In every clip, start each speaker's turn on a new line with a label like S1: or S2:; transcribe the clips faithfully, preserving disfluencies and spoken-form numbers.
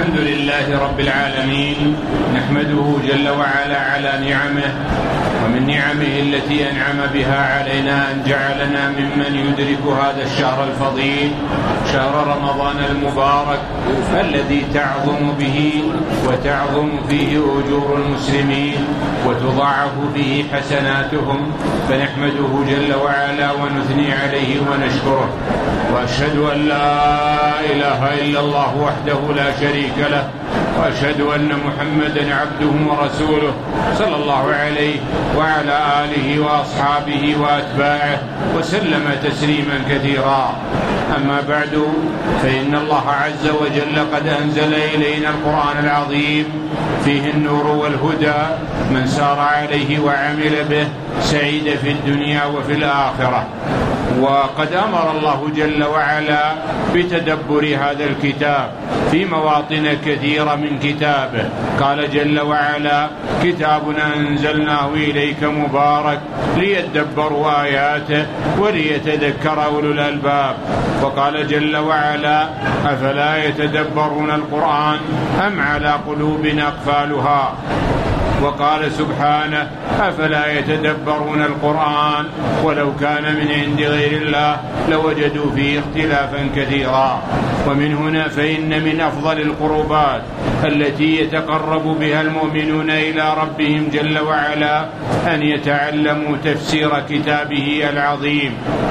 S1: الحمد لله رب العالمين، نحمده جل وعلا على نعمه، ومن نعمه التي أنعم بها علينا أن جعلنا ممن يدرك هذا الشهر الفضيل، شهر رمضان المبارك الذي تعظم به وتعظم فيه أجور المسلمين وتضاعف به حسناتهم، فنحمده جل وعلا ونثني عليه ونشكره. وأشهد أن لا إله إلا الله وحده لا شريك له، وأشهد أن محمدا عبده ورسوله صلى الله عليه وعلى آله وأصحابه وأتباعه وسلم تسليما كثيرا. أما بعد، فإن الله عز وجل قد أنزل إلينا القرآن العظيم فيه النور والهدى، من سار عليه وعمل به سعيد في الدنيا وفي الآخرة. وقد أمر الله جل وعلا بتدبر هذا الكتاب في مواطن كثيرة من كتابه. قال جل وعلا: كتاب أنزلناه إليك مبارك ليدبروا آياته وليتذكر أولو الألباب. وقال جل وعلا: أفلا يتدبرون القرآن أم على قلوب أقفالها. وقال سبحانه: أفلا يتدبرون القرآن ولو كان من عند غير الله لوجدوا فيه اختلافا كثيرا. ومن هنا فإن من أفضل القربات التي يتقرب بها المؤمنون إلى ربهم جل وعلا أن يتعلموا تفسير كتابه العظيم،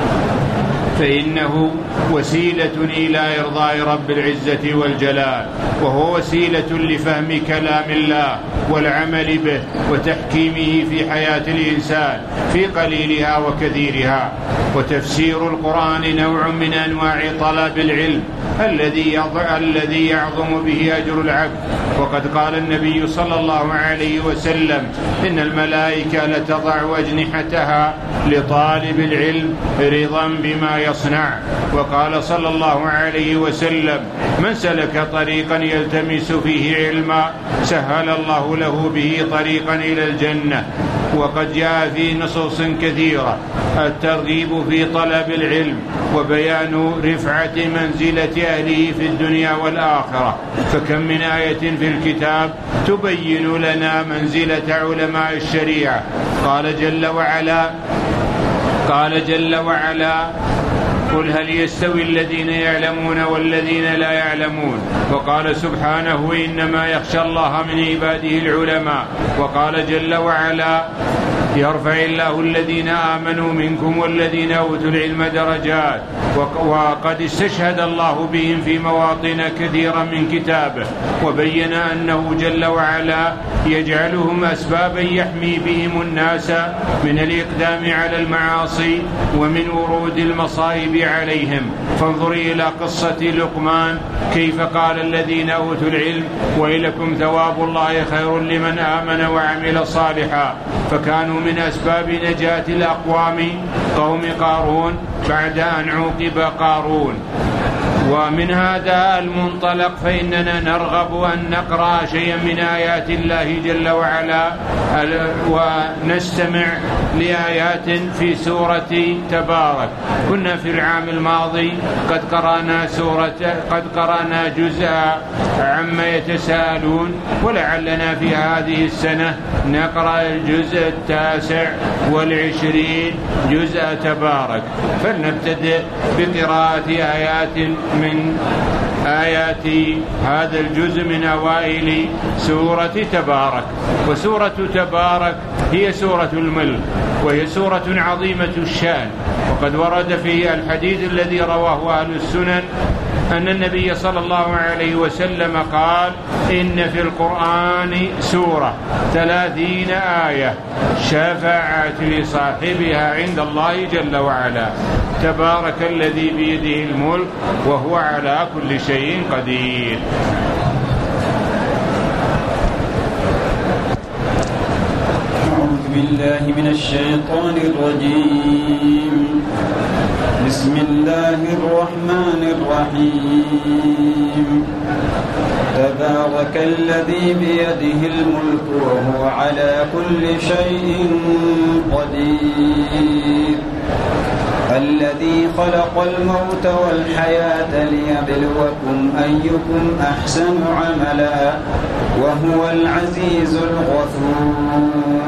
S1: فإنه وسيلة إلى إرضاء رب العزة والجلال، وهو وسيلة لفهم كلام الله والعمل به وتحكيمه في حياة الإنسان في قليلها وكثيرها. وتفسير القرآن نوع من أنواع طلب العلم الذي الذي يعظم به أجر العبد. وقد قال النبي صلى الله عليه وسلم: إن الملائكة لتضع أجنحتها لطالب العلم رضا بما يصنع. وقال صلى الله عليه وسلم: من سلك طريقا يلتمس فيه علما سهل الله له به طريقا إلى الجنة. وقد جاء في نصوص كثيرة الترغيب في طلب العلم وبيان رفعة منزلة أهله في الدنيا والآخرة، فكم من آية في الكتاب تبين لنا منزلة علماء الشريعة. قال جل وعلا قال جل وعلا: قل هل يستوي الذين يعلمون والذين لا يعلمون. وقال سبحانه: إنما يخشى الله من عباده العلماء. وقال جل وعلا: يرفع الله الذين آمنوا منكم والذين أوتوا العلم درجات. وقد استشهد الله بهم في مواطن كثيرة من كتابه، وبين أنه جل وعلا يجعلهم أسبابا يحمي بهم الناس من الإقدام على المعاصي ومن ورود المصائب عليهم. فانظري إلى قصة لقمان كيف قال الذين أوتوا العلم: ويلكم ثواب الله خير لمن آمن وعمل صالحا. فكانوا من أسباب نجاة الأقوام قوم قارون بعد أن عوقب قارون. ومن هذا المنطلق فإننا نرغب أن نقرأ شيئا من آيات الله جل وعلا، ونستمع لآيات في سورة تبارك. كنا في العام الماضي قد قرأنا سورة قد قرأنا جزء عما يتساءلون، ولعلنا في هذه السنة نقرأ الجزء التاسع والعشرين جزء تبارك. فلنبتدئ بقراءة آيات من آيات هذا الجزء من أوائل سورة تبارك. وسورة تبارك هي سورة الملك، وهي سورة عظيمة الشان. وقد ورد في الحديث الذي رواه أهل السنن أن النبي صلى الله عليه وسلم قال: إن في القرآن سورة ثلاثين آية شفاعة لصاحبها عند الله جل وعلا. تبارك الذي بيده الملك وهو على كل شيء قدير.
S2: أعوذ بالله من الشيطان الرجيم. بسم الله الرحمن الرحيم. تبارك الذي بيده الملك وهو على كل شيء قدير. الذي خلق الموت والحياة ليبلوكم أيكم أحسن عملا وهو العزيز الغفور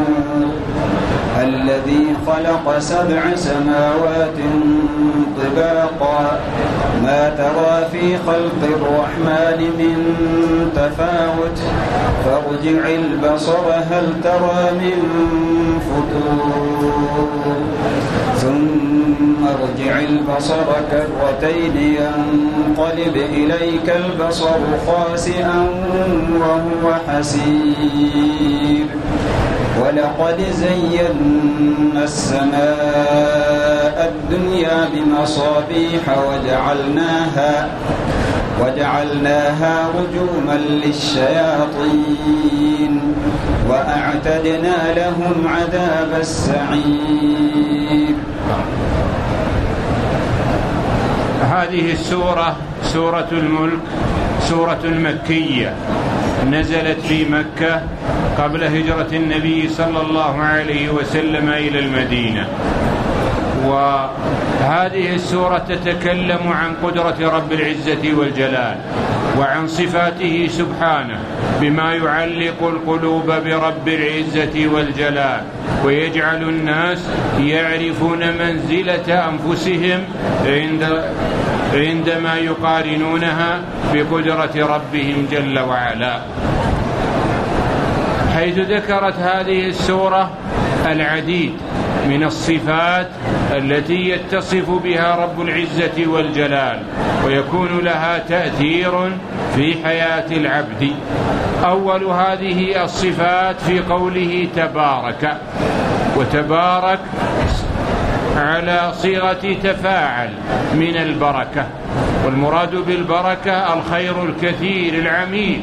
S2: الذي خلق سبع سماوات طباقا ما ترى في خلق الرحمن من تفاوت فارجع البصر هل ترى من فطور ثم ارجع البصر كرتين ينقلب إليك البصر خاسئا وهو حسير ولقد زينا السماء الدنيا بمصابيح وجعلناها وجعلناها رجوما للشياطين وأعتدنا لهم عذاب السعير.
S1: هذه السورة سورة الملك سورة مكية نزلت في مكة قبل هجرة النبي صلى الله عليه وسلم إلى المدينة. وهذه السورة تتكلم عن قدرة رب العزة والجلال وعن صفاته سبحانه بما يعلق القلوب برب العزة والجلال ويجعل الناس يعرفون منزلة أنفسهم عند عندما يقارنونها بقدرة ربهم جل وعلا، حيث ذكرت هذه السورة العديد من الصفات التي يتصف بها رب العزة والجلال ويكون لها تأثير في حياة العبد. أول هذه الصفات في قوله تبارك، وتبارك على صيغة تفاعل من البركة، والمراد بالبركة الخير الكثير العميم.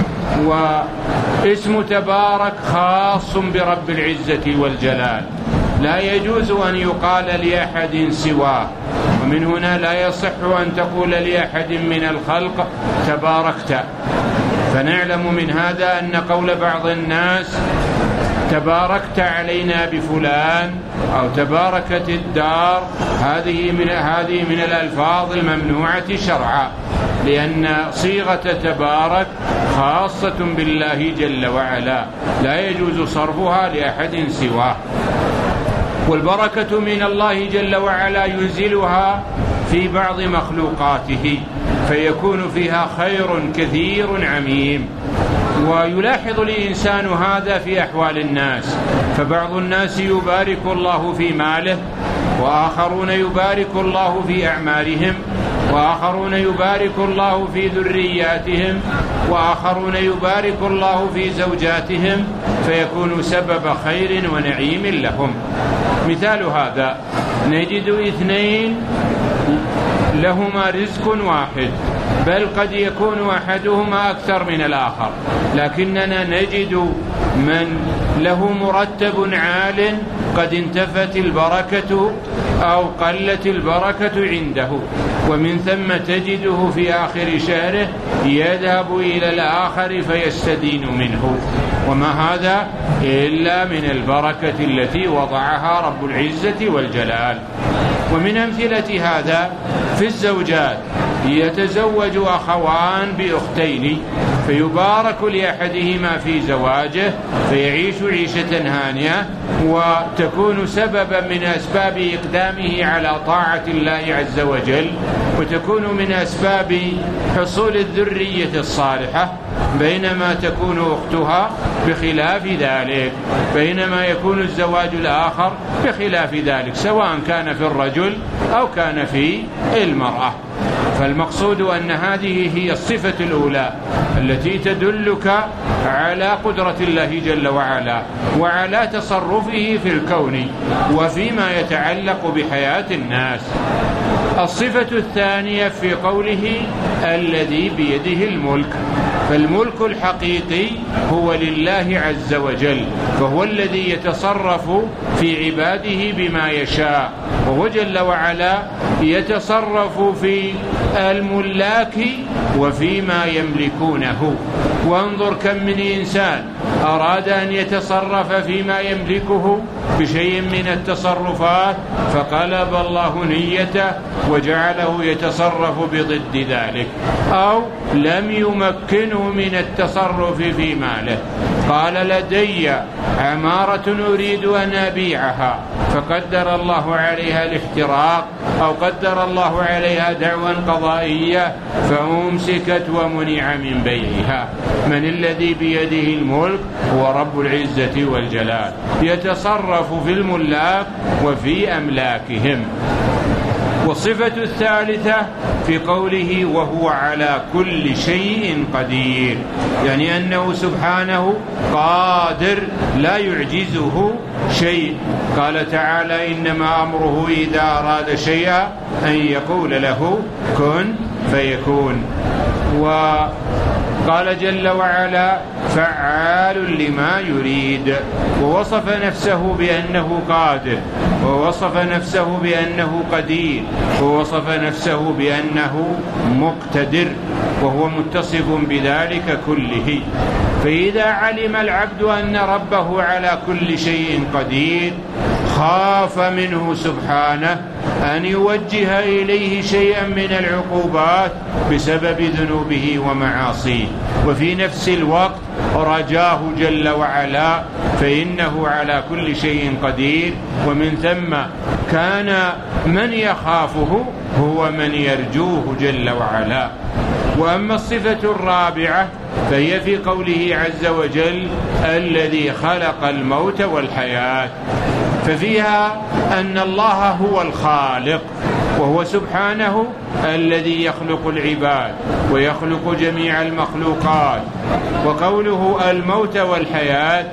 S1: واسم تبارك خاص برب العزة والجلال لا يجوز أن يقال لأحد سواه، ومن هنا لا يصح أن تقول لأحد من الخلق تباركت. فنعلم من هذا أن قول بعض الناس تباركت علينا بفلان أو تباركت الدار هذه من هذه من الألفاظ الممنوعة شرعا، لأن صيغة تبارك خاصة بالله جل وعلا لا يجوز صرفها لأحد سواه. والبركة من الله جل وعلا ينزلها في بعض مخلوقاته فيكون فيها خير كثير عميم. ويلاحظ الإنسان هذا في أحوال الناس، فبعض الناس يبارك الله في ماله، وآخرون يبارك الله في أعمارهم، وآخرون يبارك الله في ذرياتهم، وآخرون يبارك الله في زوجاتهم فيكون سبب خير ونعيم لهم. مثال هذا نجد اثنين لهما رزق واحد، بل قد يكون أحدهما أكثر من الآخر، لكننا نجد من له مرتب عال قد انتفت البركة أو قلت البركة عنده، ومن ثم تجده في آخر شهره يذهب إلى الآخر فيستدين منه، وما هذا إلا من البركة التي وضعها رب العزة والجلال. ومن أمثلة هذا في الزوجات يتزوج أخوان بأختين فيبارك لأحدهما في زواجه فيعيش عيشة هانئة وتكون سببا من أسباب إقدامه على طاعة الله عز وجل، وتكون من أسباب حصول الذرية الصالحة، بينما تكون أختها بخلاف ذلك، بينما يكون الزواج الآخر بخلاف ذلك سواء كان في الرجل أو كان في المرأة. فالمقصود أن هذه هي الصفة الأولى التي تدلك على قدرة الله جل وعلا وعلى تصرفه في الكون وفيما يتعلق بحياة الناس. الصفة الثانية في قوله الذي بيده الملك، فالملك الحقيقي هو لله عز وجل، فهو الذي يتصرف في عباده بما يشاء، وهو جل وعلا يتصرف في الملاك وفيما يملكونه. وانظر كم من إنسان أراد أن يتصرف فيما يملكه بشيء من التصرفات فقلب الله نيته وجعله يتصرف بضد ذلك، أو لم يمكنه من التصرف في ماله، قال لدي عمارة أريد أن أبيعها فقدر الله عليها الاحتراق أو قدر الله عليها دعوى قضائية فأمسكت ومنع من بيعها. من الذي بيده الملك؟ هو رب العزة والجلال، يتصرف في الملاك وفي أملاكهم. والصفة الثالثة في قوله وهو على كل شيء قدير، يعني أنه سبحانه قادر لا يعجزه شيء. قال تعالى إنما أمره إذا أراد شيئا أن يقول له كن فيكون. وقال جل وعلا فعال لما يريد، ووصف نفسه بأنه قادر، ووصف نفسه بأنه قدير، ووصف نفسه بأنه مقتدر، وهو متصف بذلك كله. فإذا علم العبد أن ربه على كل شيء قدير خاف منه سبحانه أن يوجه إليه شيئا من العقوبات بسبب ذنوبه ومعاصيه، وفي نفس الوقت رجاه جل وعلا فإنه على كل شيء قدير، ومن ثم كان من يخافه هو من يرجوه جل وعلا. وأما الصفة الرابعة فهي في قوله عز وجل الذي خلق الموت والحياة، ففيها أن الله هو الخالق، وهو سبحانه الذي يخلق العباد ويخلق جميع المخلوقات. وقوله الموت والحياة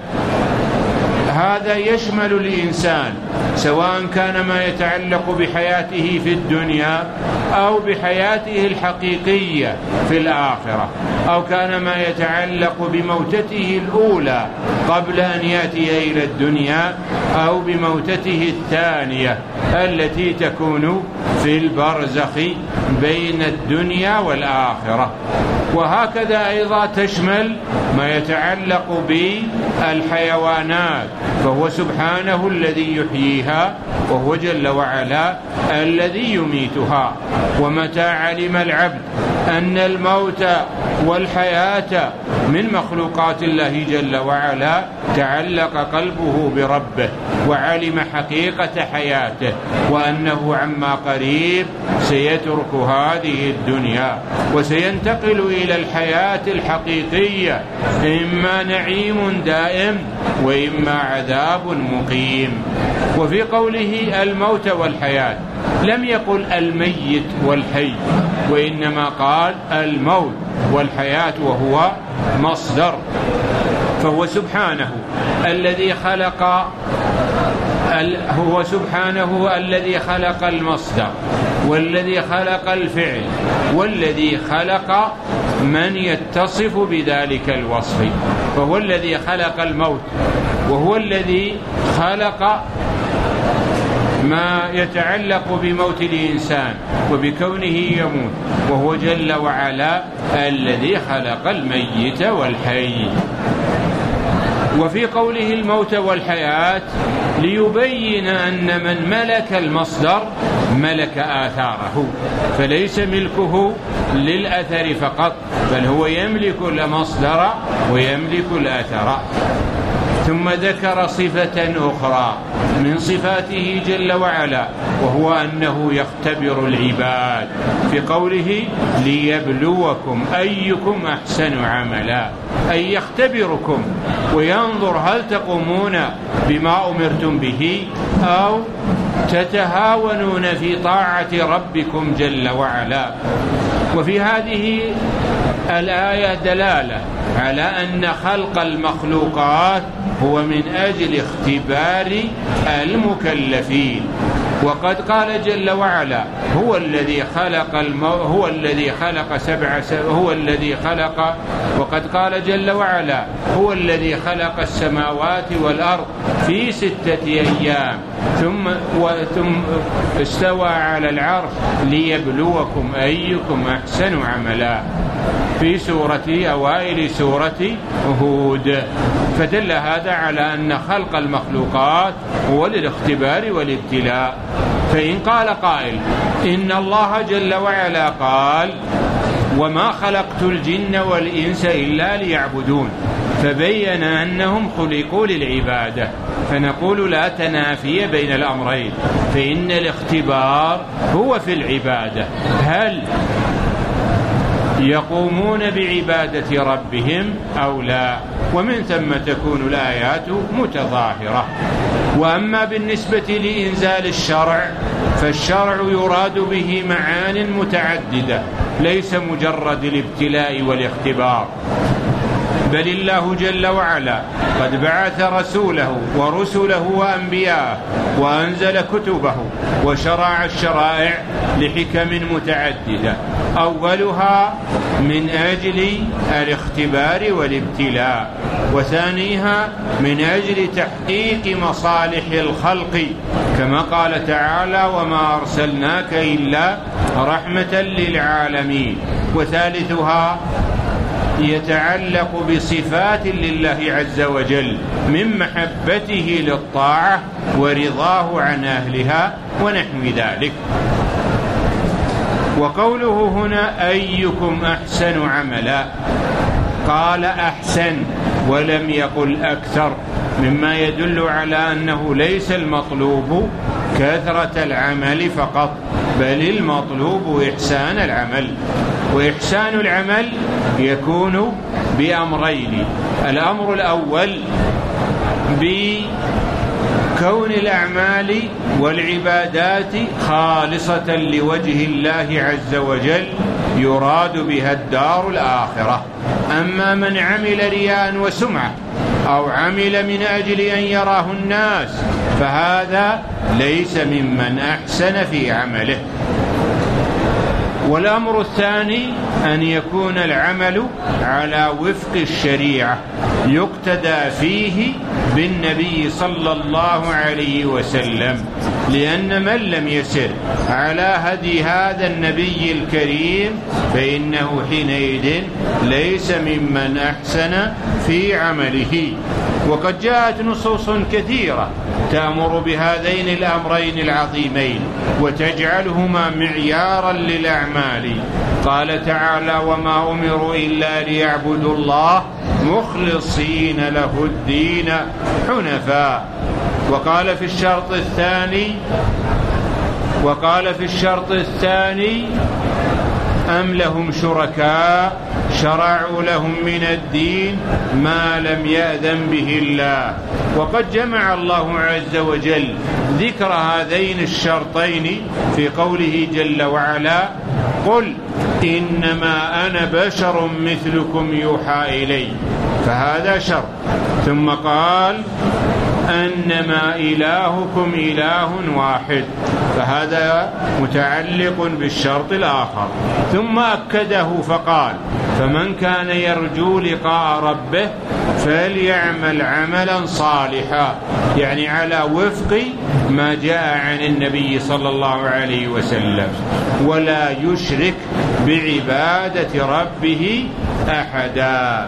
S1: هذا يشمل الإنسان، سواء كان ما يتعلق بحياته في الدنيا أو بحياته الحقيقية في الآخرة، أو كان ما يتعلق بموتته الأولى قبل أن يأتي إلى الدنيا، أو بموتته الثانية التي تكون في البرزخ بين الدنيا والآخرة. وهكذا أيضا تشمل ما يتعلق بالحيوانات، فهو سبحانه الذي يحييها، وهو جل وعلا الذي يميتها. ومتى علم العبد أن الموت والحياة من مخلوقات الله جل وعلا تعلق قلبه بربه وعلم حقيقة حياته، وأنه عما قريب سيترك هذه الدنيا وسينتقل إلى الحياة الحقيقية، إما نعيم دائم وإما عذاب مقيم. وفي قوله الموت والحياة لم يقل الميت والحي، وإنما قال الموت والحياة وهو مصدر. فهو سبحانه الذي خلق هو سبحانه الذي خلق المصدر، والذي خلق الفعل، والذي خلق من يتصف بذلك الوصف. فهو الذي خلق الموت، وهو الذي خلق ما يتعلق بموت الإنسان وبكونه يموت، وهو جل وعلا الذي خلق الميت والحي. وفي قوله الموت والحياة ليبين أن من ملك المصدر ملك آثاره، فليس ملكه للأثر فقط، بل هو يملك المصدر ويملك الأثر. ثم ذكر صفة أخرى من صفاته جل وعلا، وهو أنه يختبر العباد في قوله ليبلوكم أيكم أحسن عملا، أي يختبركم وينظر هل تقومون بما أمرتم به أو تتهاونون في طاعة ربكم جل وعلا. وفي هذه الآية دلالة على أن خلق المخلوقات هو من أجل اختبار المكلفين. وقد قال جل وعلا هو الذي خلق المو... هو الذي خلق سبع س... هو الذي خلق وقد قال جل وعلا هو الذي خلق السماوات والأرض في ستة أيام ثم وثم استوى على العرش ليبلوكم أيكم أحسن عملا. في سورة أوائل سورة هود. فدل هذا على أن خلق المخلوقات هو للاختبار والابتلاء. فإن قال قائل إن الله جل وعلا قال وما خلقت الجن والإنس إلا ليعبدون، فبين أنهم خلقوا للعبادة، فنقول لا تنافي بين الأمرين، فإن الاختبار هو في العبادة، هل يقومون بعبادة ربهم أو لا، ومن ثم تكون الآيات متظاهرة. وأما بالنسبة لإنزال الشرع فالشرع يراد به معان متعددة، ليس مجرد الابتلاء والاختبار، بل الله جل وعلا قد بعث رسوله ورسله وأنبياءه وأنزل كتبه وشرع الشرائع لحكم متعددة، أولها من أجل الاختبار والابتلاء، وثانيها من أجل تحقيق مصالح الخلق، كما قال تعالى وما أرسلناك إلا رحمة للعالمين، وثالثها يتعلق بصفات لله عز وجل من محبته للطاعة ورضاه عن أهلها ونحو ذلك. وقوله هنا أيكم أحسن عملا، قال أحسن ولم يقل أكثر، مما يدل على أنه ليس المطلوب كثرة العمل فقط، بل المطلوب إحسان العمل. وإحسان العمل يكون بأمرين: الأمر الأول بكون الأعمال والعبادات خالصة لوجه الله عز وجل يراد بها الدار الآخرة. أما من عمل رياء وسمعة أو عمل من أجل أن يراه الناس فهذا ليس ممن أحسن في عمله. والأمر الثاني أن يكون العمل على وفق الشريعة يقتدى فيه بالنبي صلى الله عليه وسلم، لأن من لم يسر على هدي هذا النبي الكريم فإنه حينئذ ليس ممن أحسن في عمله. وقد جاءت نصوص كثيرة تأمر بهذين الأمرين العظيمين وتجعلهما معيارا للأعمال. قال تعالى وما أمروا إلا ليعبدوا الله مخلصين له الدين حنفاء. وقال في الشرط الثاني وقال في الشرط الثاني أم لهم شركاء شرعوا لهم من الدين ما لم يأذن به الله. وقد جمع الله عز وجل ذكر هذين الشرطين في قوله جل وعلا قل إنما أنا بشر مثلكم يوحى إلي، فهذا شرط. ثم قال أنما إلهكم إله واحد، فهذا متعلق بالشرط الآخر. ثم أكده فقال فمن كان يرجو لقاء ربه فليعمل عملا صالحا، يعني على وفق ما جاء عن النبي صلى الله عليه وسلم، ولا يشرك بعبادة ربه أحدا.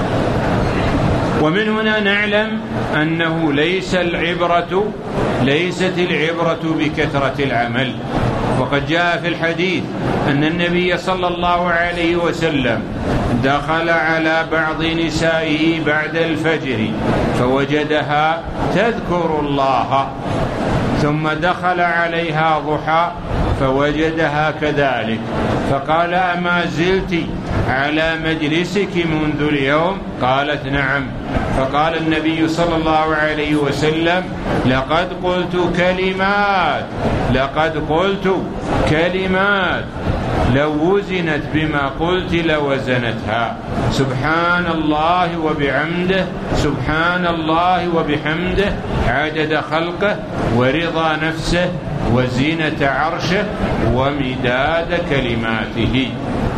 S1: ومن هنا نعلم أنه ليس العبرة ليست العبرة بكثرة العمل. وقد جاء في الحديث أن النبي صلى الله عليه وسلم دخل على بعض نسائه بعد الفجر فوجدها تذكر الله، ثم دخل عليها ضحى فوجدها كذلك، فقال أما زلت على مجلسك منذ اليوم؟ قالت نعم. فقال النبي صلى الله عليه وسلم لقد قلت كلمات لقد قلت كلمات لو وزنت بما قلت لوزنتها، سبحان الله وبحمده سبحان الله وبحمده عدد خلقه ورضا نفسه وزينة عرشه ومداد كلماته.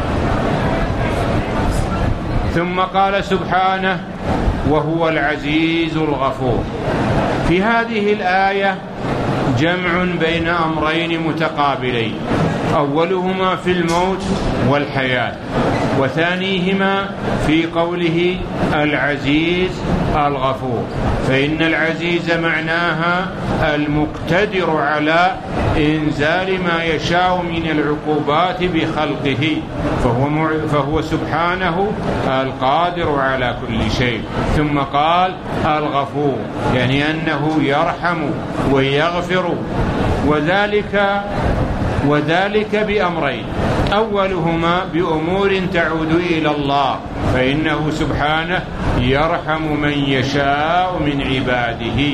S1: ثم قال سبحانه وهو العزيز الغفور. في هذه الآية جمع بين أمرين متقابلين: أولهما في الموت والحياة، وثانيهما في قوله العزيز الغفور، فإن العزيز معناها المقتدر على إنزال ما يشاء من العقوبات بخلقه، فهو, فهو سبحانه القادر على كل شيء. ثم قال الغفور، يعني أنه يرحم ويغفر، وذلك وذلك بأمرين: أولهما بأمور تعود إلى الله، فإنه سبحانه يرحم من يشاء من عباده.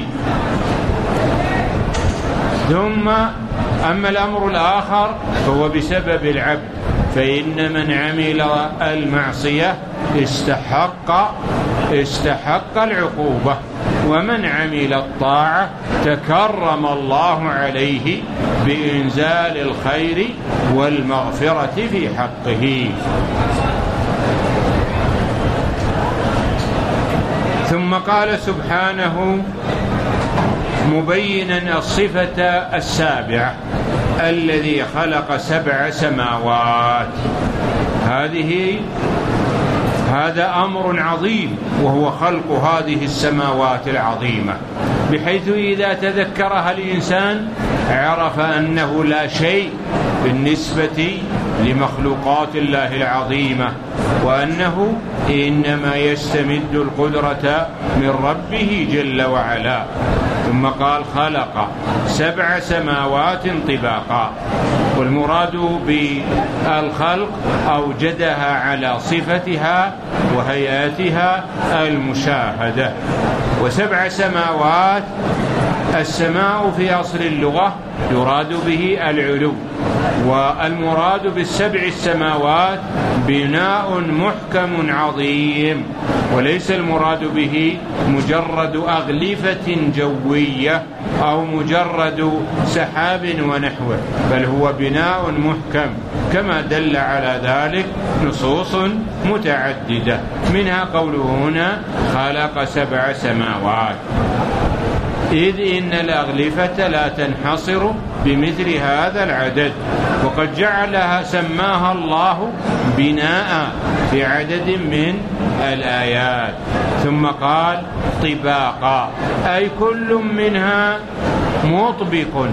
S1: ثم أما الأمر الآخر فهو بسبب العبد، فإن من عمل المعصية استحق استحق العقوبة، ومن عمل الطاعة تكرم الله عليه بإنزال الخير والمغفرة في حقه. ثم قال سبحانه مبينا الصفة السابعة: الذي خلق سبع سماوات. هذه هذا أمر عظيم، وهو خلق هذه السماوات العظيمة، بحيث إذا تذكرها الإنسان عرف أنه لا شيء بالنسبة لمخلوقات الله العظيمة، وأنه إنما يستمد القدرة من ربه جل وعلا. ثم قال خلق سبع سماوات طباقا، والمراد بالخلق أوجدها على صفتها وهيئتها المشاهدة. وسبع سماوات، السماء في أصل اللغة يراد به العلو، والمراد بالسبع السماوات بناء محكم عظيم، وليس المراد به مجرد أغلفة جوية أو مجرد سحاب ونحوه، بل هو بناء محكم، كما دل على ذلك نصوص متعددة، منها قوله هنا خلق سبع سماوات، إذ إن الأغلفة لا تنحصر بمثل هذا العدد، وقد جعلها سماها الله بناء في عدد من الآيات. ثم قال طباقا، أي كل منها مطبق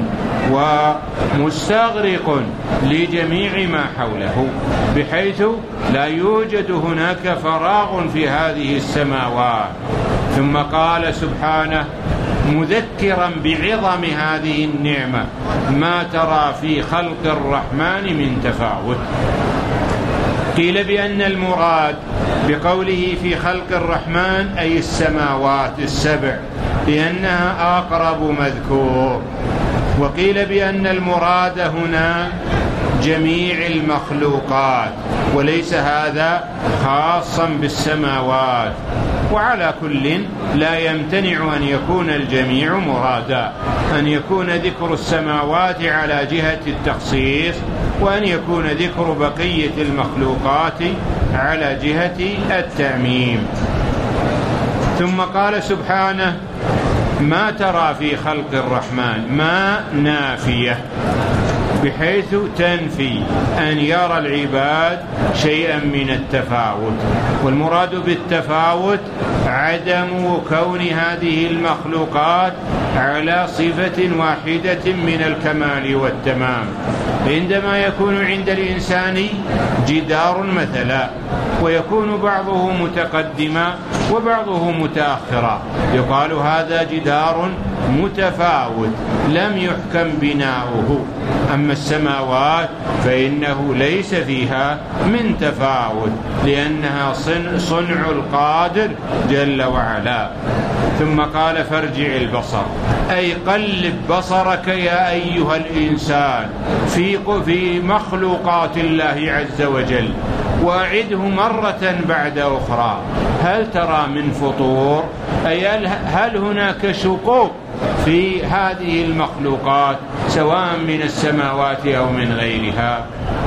S1: ومستغرق لجميع ما حوله، بحيث لا يوجد هناك فراغ في هذه السماوات. ثم قال سبحانه مذكرا بعظم هذه النعمة: ما ترى في خلق الرحمن من تفاوت. قيل بأن المراد بقوله في خلق الرحمن أي السماوات السبع، لأنها أقرب مذكور. وقيل بأن المراد هنا جميع المخلوقات، وليس هذا خاصا بالسماوات. وعلى كل لا يمتنع أن يكون الجميع مرادا، أن يكون ذكر السماوات على جهة التخصيص، وأن يكون ذكر بقية المخلوقات على جهة التعميم. ثم قال سبحانه ما ترى في خلق الرحمن، ما نافية، بحيث تنفي أن يرى العباد شيئا من التفاوت، والمراد بالتفاوت عدم كون هذه المخلوقات على صفة واحدة من الكمال والتمام. عندما يكون عند الإنسان جدار مثلا، ويكون بعضه متقدما وبعضه متأخرا، يقال هذا جدار متفاوت لم يحكم بناؤه. أما السماوات فإنه ليس فيها من تفاوت، لأنها صنع القادر جل وعلا. ثم قال فارجع البصر، أي قلب بصرك يا أيها الإنسان في في مخلوقات الله عز وجل، وأعده مرة بعد أخرى، هل ترى من فطور؟ أي هل هناك شقوق في هذه المخلوقات سواء من السماوات أو من غيرها؟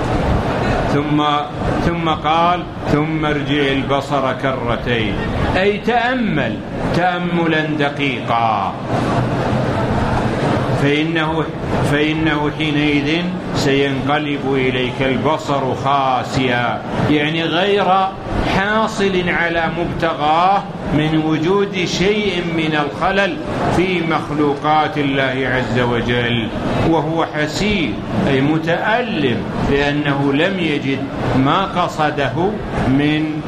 S1: ثم ثم قال ثم ارجع البصر كرتين، أي تأمل تأملا دقيقا. فإنه, فإنه حينئذ سينقلب إليك البصر خاسئا، يعني غير حاصل على مبتغاه من وجود شيء من الخلل في مخلوقات الله عز وجل، وهو حسير أي متألم لأنه لم يجد ما قصده من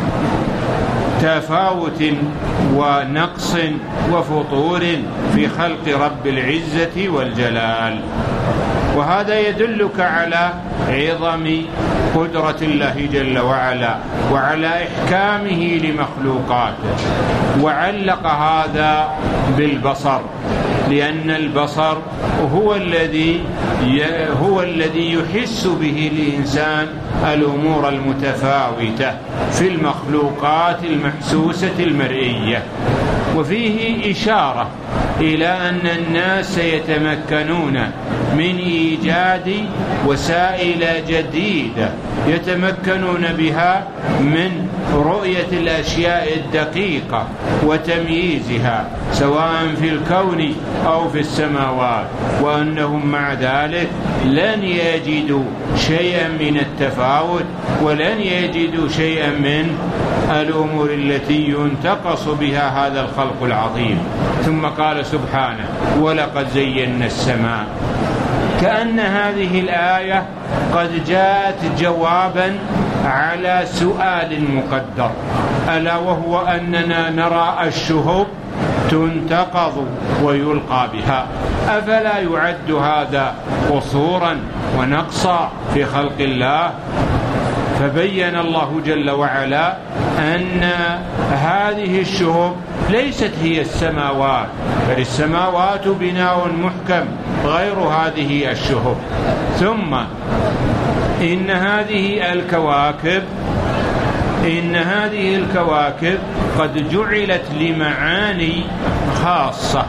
S1: تفاوت ونقص وفطور في خلق رب العزة والجلال. وهذا يدلك على عظم قدرة الله جل وعلا وعلى إحكامه لمخلوقاته. وعلق هذا بالبصر، لأن البصر هو الذي هو الذي يحس به الإنسان الأمور المتفاوتة في المخلوقات المحسوسة المرئية. وفيه إشارة إلى أن الناس سيتمكنون من إيجاد وسائل جديدة يتمكنون بها من رؤية الأشياء الدقيقة وتمييزها سواء في الكون أو في السماوات، وأنهم مع ذلك لن يجدوا شيئا من التفاوت ولن يجدوا شيئا من الأمور التي ينتقص بها هذا الخلق العظيم. ثم قال سبحانه: ولقد زينا السماء. كأن هذه الآية قد جاءت جوابا على سؤال مقدر، ألا وهو أننا نرى الشهب تنتقض ويلقى بها، أفلا يعد هذا قصورا ونقصا في خلق الله؟ فبين الله جل وعلا أن هذه الشهب ليست هي السماوات، بل السماوات بناء محكم غير هذه الشهب. ثم إن هذه الكواكب إن هذه الكواكب قد جعلت لمعاني خاصة،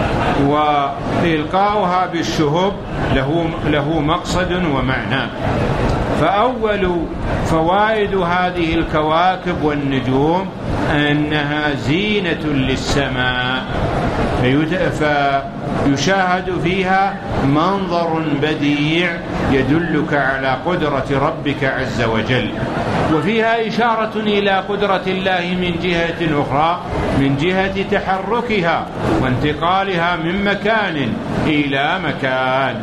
S1: وإلقاؤها بالشهب له, له مقصد ومعنى. فأول فوائد هذه الكواكب والنجوم أنها زينة للسماء، فيشاهد فيها منظر بديع يدلك على قدرة ربك عز وجل. وفيها إشارة إلى قدرة الله من جهة أخرى، من جهة تحركها وانتقالها من مكان إلى مكان.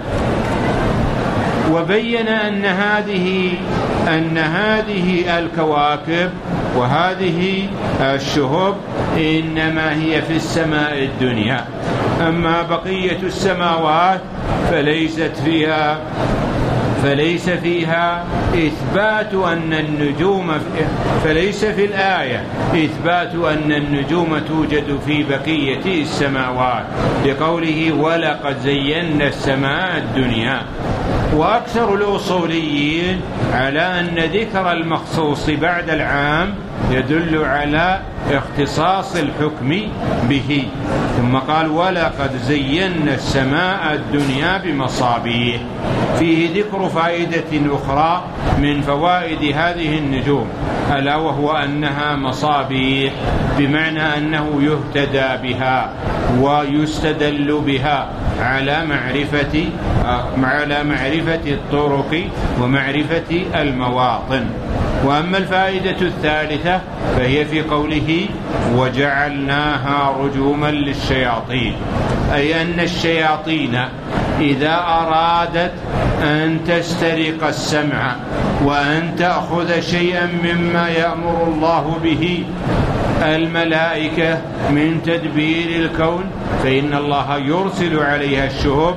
S1: وبين أن هذه أن هذه الكواكب وهذه الشهب إنما هي في السماء الدنيا، أما بقية السماوات فليست فيها فليس فيها إثبات أن النجوم فليس في الآية إثبات أن النجوم توجد في بقية السماوات، لقوله: ولقد زينا السماء الدنيا. وأكثر الأصوليين على أن ذكر المخصوص بعد العام يدل على اختصاص الحكم به. ثم قال: ولقد زينا السماء الدنيا بمصابيح. فيه ذكر فائدة أخرى من فوائد هذه النجوم، ألا وهو أنها مصابيح، بمعنى أنه يهتدى بها ويستدل بها على معرفة على معرفة الطرق ومعرفة المواطن. وأما الفائدة الثالثة فهي في قوله: وجعلناها رجوما للشياطين، أي أن الشياطين إذا أرادت أن تسترق السمع وأن تأخذ شيئا مما يأمر الله به الملائكة من تدبير الكون، فإن الله يرسل عليها الشهب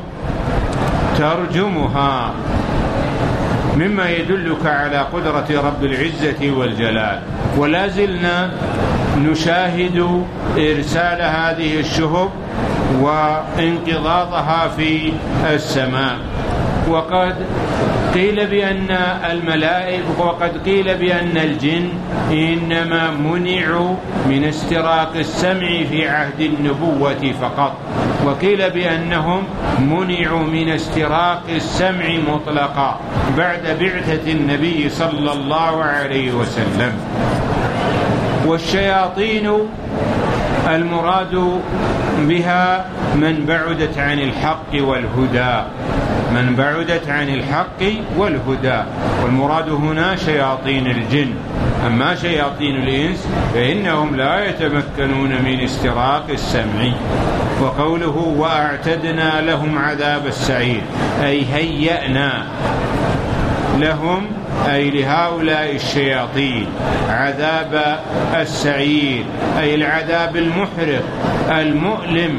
S1: ترجمها، مما يدلك على قدرة رب العزة والجلال. ولا زلنا نشاهد إرسال هذه الشهب وانقضاضها في السماء. وقد قيل بأن الملائكة وقد قيل بأن الجن إنما منعوا من استراق السمع في عهد النبوة فقط، وقيل بأنهم منعوا من استراق السمع مطلقا بعد بعثة النبي صلى الله عليه وسلم. والشياطين المراد بها من بعدت عن الحق والهدى، من بعدت عن الحق والهدى، والمراد هنا شياطين الجن. أما شياطين الإنس فإنهم لا يتمكنون من استراق السمع. وقوله وأعتدنا لهم عذاب السعير أي هيأنا لهم أي لهؤلاء الشياطين عذاب السعير أي العذاب المحرق المؤلم.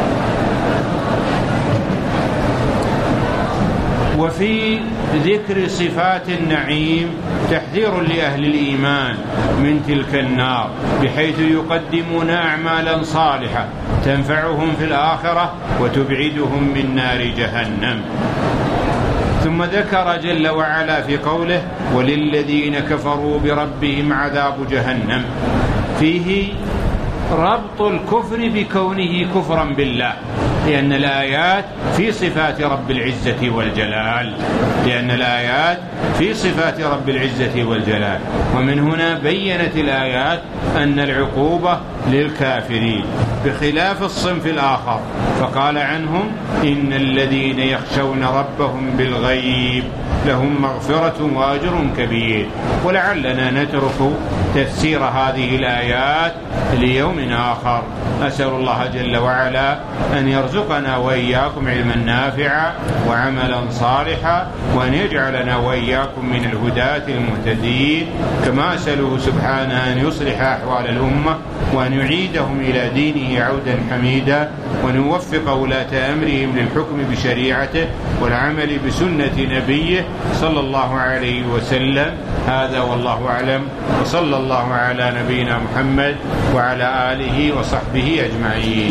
S1: وفي ذكر صفات النعيم تحذير لأهل الإيمان من تلك النار، بحيث يقدمون أعمالا صالحة تنفعهم في الآخرة وتبعدهم من نار جهنم. ثم ذكر جل وعلا في قوله وللذين كفروا بربهم عذاب جهنم، فيه ربط الكفر بكونه كفرا بالله، لأن الآيات في صفات رب العزة والجلال، لأن الآيات في صفات رب العزة والجلال. ومن هنا بيّنت الآيات أن العقوبة للكافرين بخلاف الصنف الآخر، فقال عنهم إن الذين يخشون ربهم بالغيب لهم مغفرة وأجر كبير. ولعلنا نترك تفسير هذه الآيات ليوم آخر. أسأل الله جل وعلا أن يرزقنا وإياكم علما نافعا وعملا صالحا، وأن يجعلنا وإياكم من الهداة المهتدين، كما أسأله سبحانه أن يصلح أحوال الأمة وأن يعيدهم إلى دينه عودا حميدا، وأن يوفق ولاة أمرهم للحكم بشريعته والعمل بسنة نبيه صلى الله عليه وسلم. هذا والله أعلم، وصلى الله على نبينا محمد وعلى آله وصحبه أجمعين.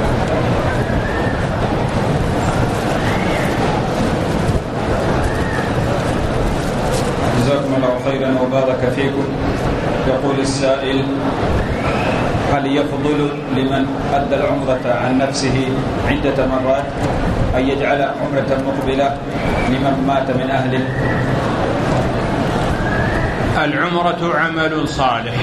S2: جزاكم الله خيرا وبارك فيكم. يقول السائل: هل يفضل لمن أدى العمرة عن نفسه عدة مرات أن يجعل عمرة مقبلة لمن مات من أهله؟
S1: العمرة عمل صالح،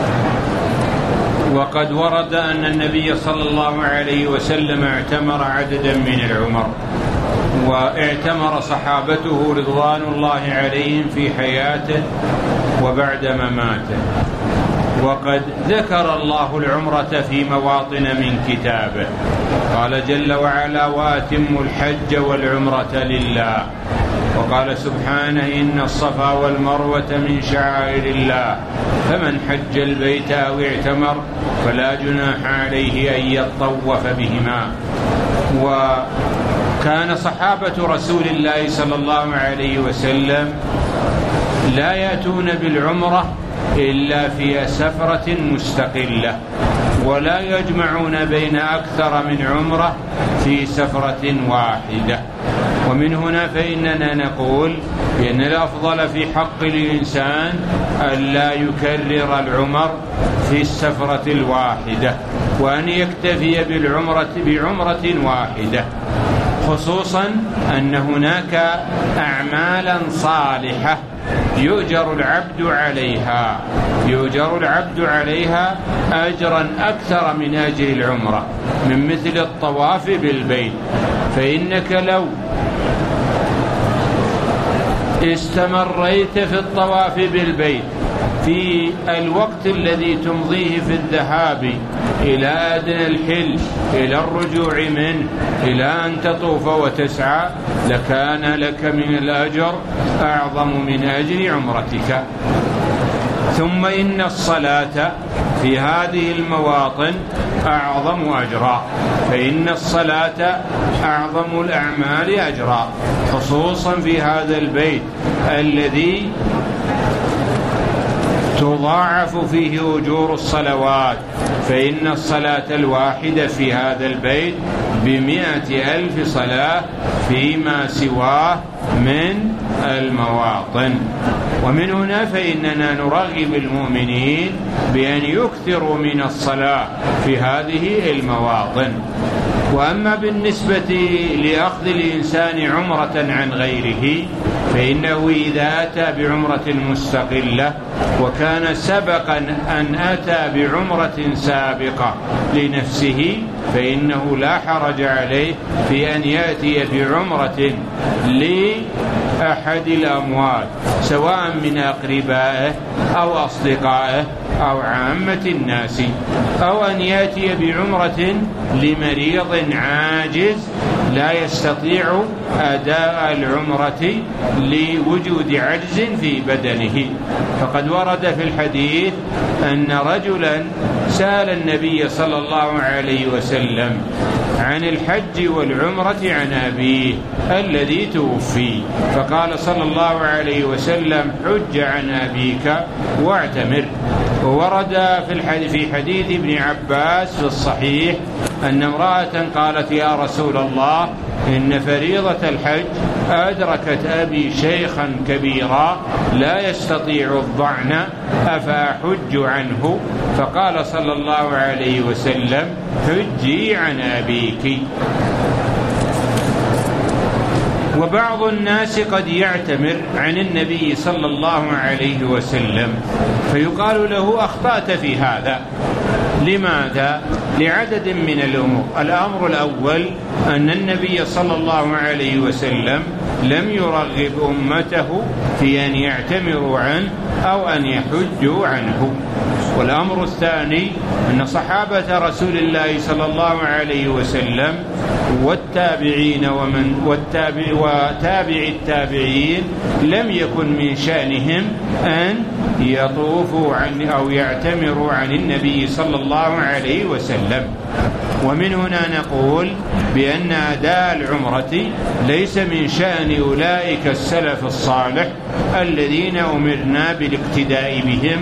S1: وقد ورد أن النبي صلى الله عليه وسلم اعتمر عددا من العمر، واعتمر صحابته رضوان الله عليهم في حياته وبعد مماته. وقد ذكر الله العمرة في مواطن من كتابه، قال جل وعلا وأتموا الحج والعمرة لله، وقال سبحانه إن الصفا والمروة من شعائر الله فمن حج البيت أو اعتمر فلا جناح عليه أن يطوف بهما. وكان صحابة رسول الله صلى الله عليه وسلم لا يأتون بالعمرة إلا في سفرة مستقلة، ولا يجمعون بين أكثر من عمرة في سفرة واحدة. ومن هنا فإننا نقول بأن الأفضل في حق الإنسان أن لا يكرر العمر في السفرة الواحدة، وأن يكتفي بالعمرة بعمرة واحدة، خصوصا أن هناك أعمالا صالحة يؤجر العبد عليها يؤجر العبد عليها أجرا أكثر من أجر العمرة، من مثل الطواف بالبيت. فإنك لو استمريت في الطواف بالبيت في الوقت الذي تمضيه في الذهاب إلى أدنى الحل إلى الرجوع منه إلى أن تطوف وتسعى لكان لك من الأجر أعظم من أجر عمرتك. ثم إن الصلاة في هذه المواطن أعظم أجرا، فإن الصلاة أعظم الأعمال أجرا، خصوصا في هذا البيت الذي تضاعف فيه أجور الصلوات، فإن الصلاة الواحدة في هذا البيت بمئة ألف صلاة فيما سواه من المواطن. ومن هنا فإننا نرغب المؤمنين بأن يكثروا من الصلاة في هذه المواطن. وأما بالنسبة لأخذ الإنسان عمرة عن غيره فإنه إذا أتى بعمرة مستقلة وكان سبقا أن أتى بعمرة سابقة لنفسه فإنه لا حرج عليه في أن يأتي بعمرة لأحد الأموات سواء من أقربائه أو أصدقائه أو عامة الناس، أو أن يأتي بعمرة لمريض عاجز لا يستطيع أداء العمرة لوجود عجز في بدنه. فقد ورد في الحديث أن رجلا سأل النبي صلى الله عليه وسلم عن الحج والعمرة عن أبيه الذي توفي، فقال صلى الله عليه وسلم حج عن أبيك واعتمر. وورد في حديث ابن عباس في الصحيح أن امرأة قالت يا رسول الله إن فريضة الحج أدركت أبي شيخا كبيرا لا يستطيع الضعن أفأحج عنه؟ فقال صلى الله عليه وسلم حجي عن أبيك. وبعض الناس قد يعتمر عن النبي صلى الله عليه وسلم فيقال له أخطأت في هذا. لماذا؟ لعدد من الأمور. الأمر الأول أن النبي صلى الله عليه وسلم لم يرغب أمته في أن يعتمروا عنه أو أن يحجوا عنه. والأمر الثاني أن صحابة رسول الله صلى الله عليه وسلم والتابعين ومن والتابع وتابع التابعين لم يكن من شأنهم أن يطوفوا عن أو يعتمروا عن النبي صلى الله عليه وسلم. ومن هنا نقول بأن أداء العمرة ليس من شأن أولئك السلف الصالح الذين أمرنا بالاقتداء بهم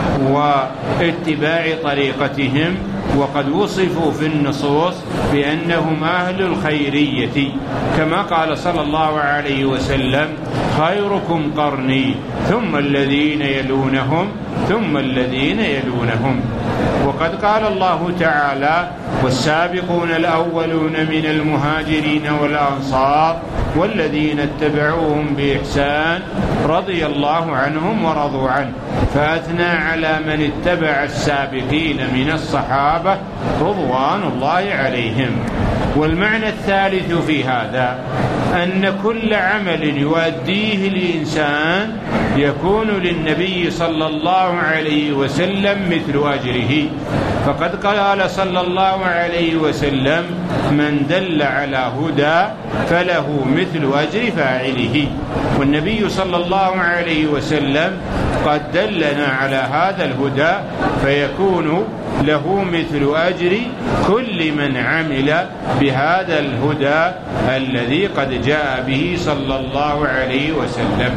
S1: واتباع طريقتهم، وقد وصفوا في النصوص بأنهم أهل الخيرية، كما قال صلى الله عليه وسلم خيركم قرني ثم الذين يلونهم ثم الذين يلونهم. وقد قال الله تعالى والسابقون الأولون من المهاجرين والأنصار والذين اتبعوهم بإحسان رضي الله عنهم ورضوا عنه، فأثنى على من اتبع السابقين من الصحابة رضوان الله عليهم. والمعنى الثالث في هذا أن كل عمل يؤديه الإنسان يكون للنبي صلى الله عليه وسلم مثل أجره. فقد قال صلى الله عليه وسلم من دل على هدى فله مثل أجر فاعله. والنبي صلى الله عليه وسلم قد دلنا على هذا الهدى فيكون له مثل أجر كل من عمل بهذا الهدى الذي قد جاء به صلى الله عليه وسلم.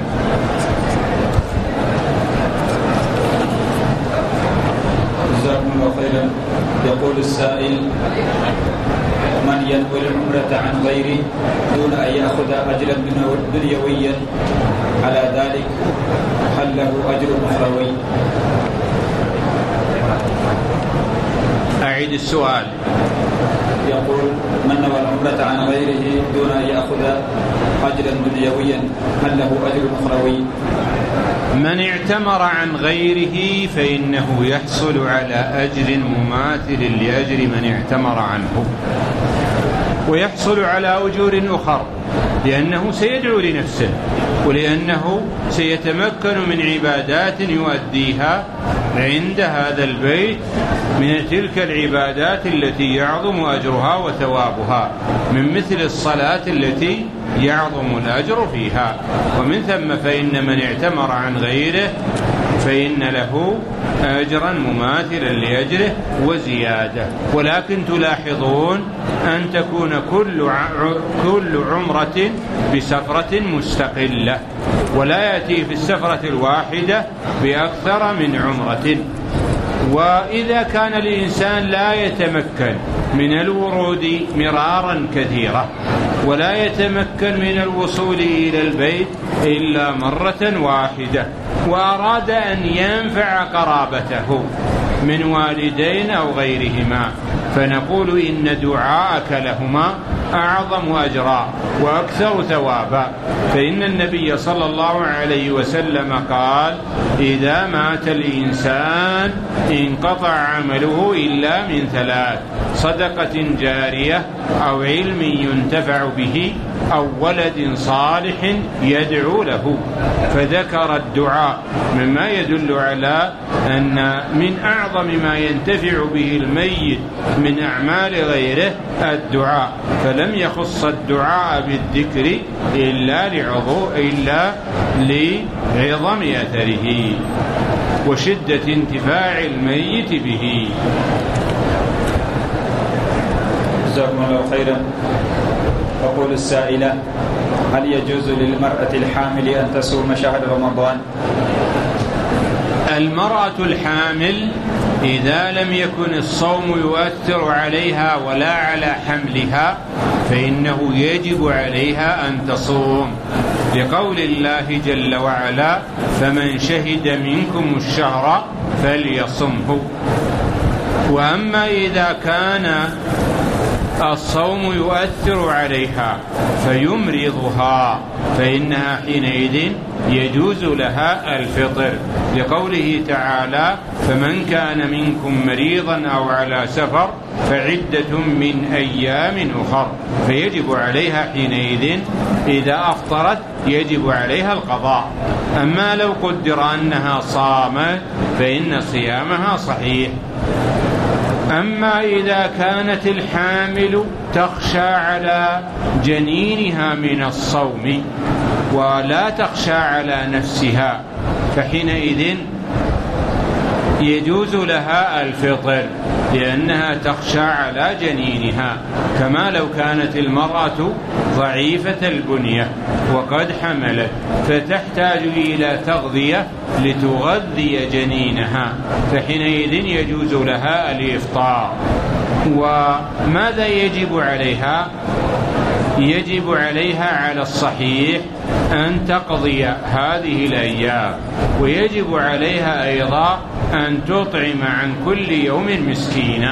S2: جزاكم الله خيرا. يقول السائل من ينوي العمرة عن غيره دون أن يأخذ أجرا دنيويا على ذلك هل له أجر أخروي؟
S1: أعيد السؤال.
S2: يقول من نوى العمرة عن غيره دون أن يأخذ أجرا دنيويا هل له أجر أخروي؟
S1: من اعتمر عن غيره فإنه يحصل على أجر مماثل لأجر من اعتمر عنه، ويحصل على أجور أخر لأنه سيدعو لنفسه، ولأنه سيتمكن من عبادات يؤديها عند هذا البيت من تلك العبادات التي يعظم أجرها وثوابها، من مثل الصلاة التي يعظم الأجر فيها. ومن ثم فإن من اعتمر عن غيره فإن له أجرا مماثلا لأجره وزيادة. ولكن تلاحظون أن تكون كل كل عمرة بسفرة مستقلة، ولا يأتي في السفرة الواحدة بأكثر من عمرة. وإذا كان الإنسان لا يتمكن من الورود مرارا كثيرة ولا يتمكن من الوصول إلى البيت إلا مرة واحدة، وأراد أن ينفع قرابته من والدين أو غيرهما فنقول إن دعاءك لهما أعظم أجرا وأكثر ثوابا، فإن النبي صلى الله عليه وسلم قال: إذا مات الإنسان انقطع عمله إلا من ثلاث: صدقة جارية، أو علم ينتفع به، أو ولد صالح يدعو له. فذكر الدعاء مما يدل على أن من أعظم ما ينتفع به الميت من أعمال غيره الدعاء، فلم يخص الدعاء بالذكر إلا لعظو إلا لعظم أثره وشدة انتفاع الميت به.
S2: جزاكم الله خيرا. تقول السائلة: هل يجوز للمرأة الحامل أن تصوم شهر رمضان؟
S1: المرأة الحامل إذا لم يكن الصوم يؤثر عليها ولا على حملها فإنه يجب عليها أن تصوم، لقول الله جل وعلا: فمن شهد منكم الشهر فليصمه. وأما إذا كان الصوم يؤثر عليها فيمرضها فإنها حينئذ يجوز لها الفطر، لقوله تعالى: فمن كان منكم مريضا أو على سفر فعدة من أيام أخر، فيجب عليها حينئذ إذا أفطرت يجب عليها القضاء. أما لو قدر أنها صامت فإن صيامها صحيح. أما إذا كانت الحامل تخشى على جنينها من الصوم ولا تخشى على نفسها فحينئذ يجوز لها الفطر، لأنها تخشى على جنينها، كما لو كانت المرأة ضعيفة البنية وقد حملت فتحتاج إلى تغذية لتغذي جنينها، فحينئذ يجوز لها الإفطار. وماذا يجب عليها؟ يجب عليها على الصحيح أن تقضي هذه الأيام، ويجب عليها أيضا أن تطعم عن كل يوم مسكينا،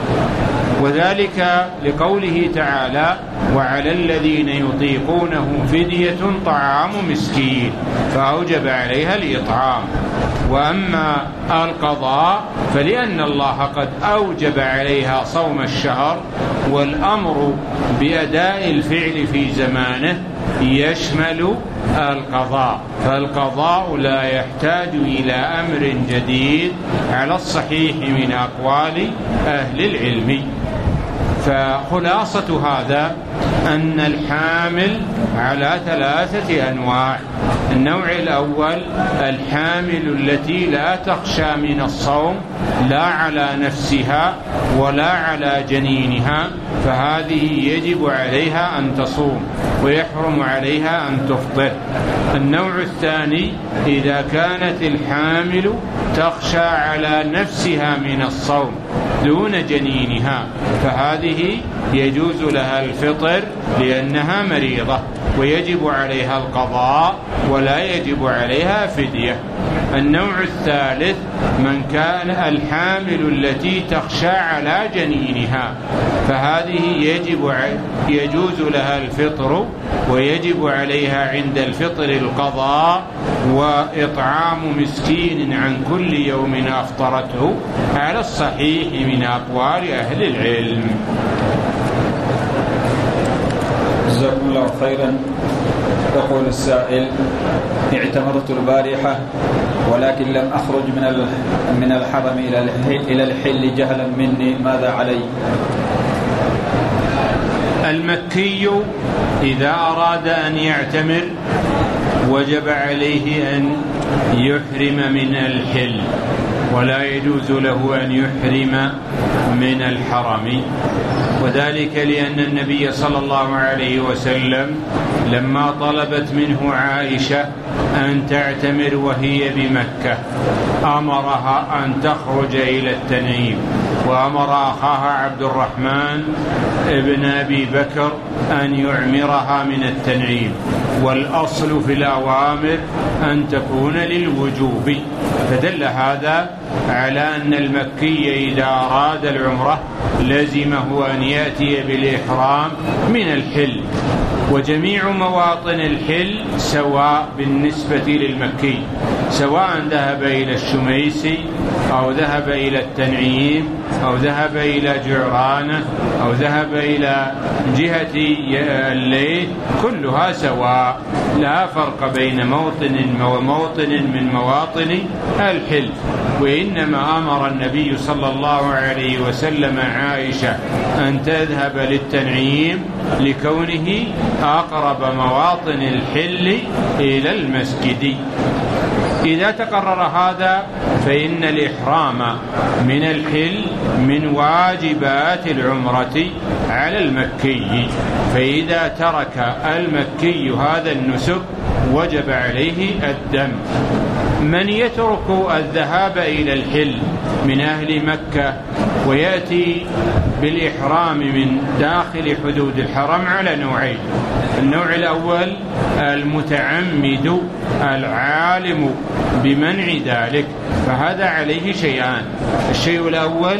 S1: وذلك لقوله تعالى: وعلى الذين يطيقونه فدية طعام مسكين، فأوجب عليها الإطعام. وأما القضاء فلأن الله قد أوجب عليها صوم الشهر، والأمر بأداء الفعل في زمانه يشمل القضاء، فالقضاء لا يحتاج إلى أمر جديد على الصحيح من أقوال أهل العلم. فخلاصة هذا أن الحامل على ثلاثة أنواع: النوع الأول الحامل التي لا تخشى من الصوم لا على نفسها ولا على جنينها، فهذه يجب عليها أن تصوم ويحرم عليها أن تفطر. النوع الثاني إذا كانت الحامل تخشى على نفسها من الصوم دون جنينها فهذه يجوز لها الفطر لأنها مريضة ويجب عليها القضاء ولا يجب عليها فدية. النوع الثالث من كان الحامل التي تخشى على جنينها فهذه يجب يجوز لها الفطر ويجب عليها عند الفطر القضاء وإطعام مسكين عن كل يوم أفطرته على الصحيح من أقوال أهل العلم.
S2: جزاكم الله خيرا. يقول السائل: اعتمرت البارحة ولكن لم أخرج من من الحرم إلى الحل جهلا مني، ماذا علي؟
S1: المكي إذا أراد أن يعتمر وجب عليه أن يحرم من الحل، ولا يجوز له أن يحرم من الحرم، وذلك لأن النبي صلى الله عليه وسلم لما طلبت منه عائشة أن تعتمر وهي بمكة أمرها أن تخرج إلى التنعيم، وأمر أخاها عبد الرحمن ابن أبي بكر أن يعمرها من التنعيم، والأصل في الأوامر أن تكون للوجوب، فدل هذا على أن المكي إذا أراد العمرة لزمه أن يأتي بالإحرام من الحل. وجميع مواطن الحل سواء بالنسبة للمكي، سواء ذهب إلى الشميسي أو ذهب إلى التنعيم أو ذهب إلى جعرانة أو ذهب إلى جهة الليل، كلها سواء، لا فرق بين موطن وموطن من مواطن الحل. وإنما أمر النبي صلى الله عليه وسلم عائشة أن تذهب للتنعيم لكونه أقرب مواطن الحل إلى المسجد. إذا تقرر هذا فإن الإحرام من الحل من واجبات العمرة على المكي، فإذا ترك المكي هذا النسك وجب عليه الدم. من يترك الذهاب إلى الحل من أهل مكة ويأتي بالإحرام من داخل حدود الحرم على نوعين: النوع الأول المتعمد العالم بمنع ذلك، فهذا عليه شيئان: الشيء الأول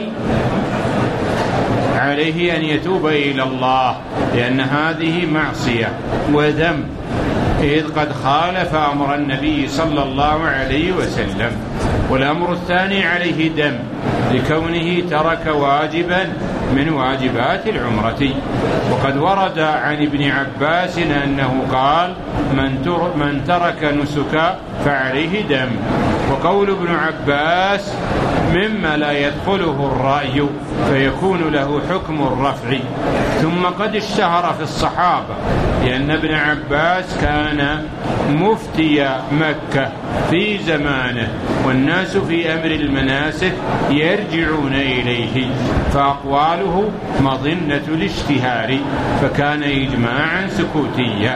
S1: عليه أن يتوب إلى الله، لأن هذه معصية وذنب، إذ قد خالف أمر النبي صلى الله عليه وسلم. والأمر الثاني عليه دم، لكونه ترك واجبا من واجبات العمرة. وقد ورد عن ابن عباس أنه قال: من ترك نسكا فعليه دم. وقول ابن عباس مما لا يدخله الرأي، فيكون له حكم الرفع. ثم قد اشتهر في الصحابة، لأن ابن عباس كان مفتي مكة في زمانه، والناس في أمر المناسك يرجعون إليه، فأقواله مظنة الاشتهار، فكان إجماعا سكوتيا.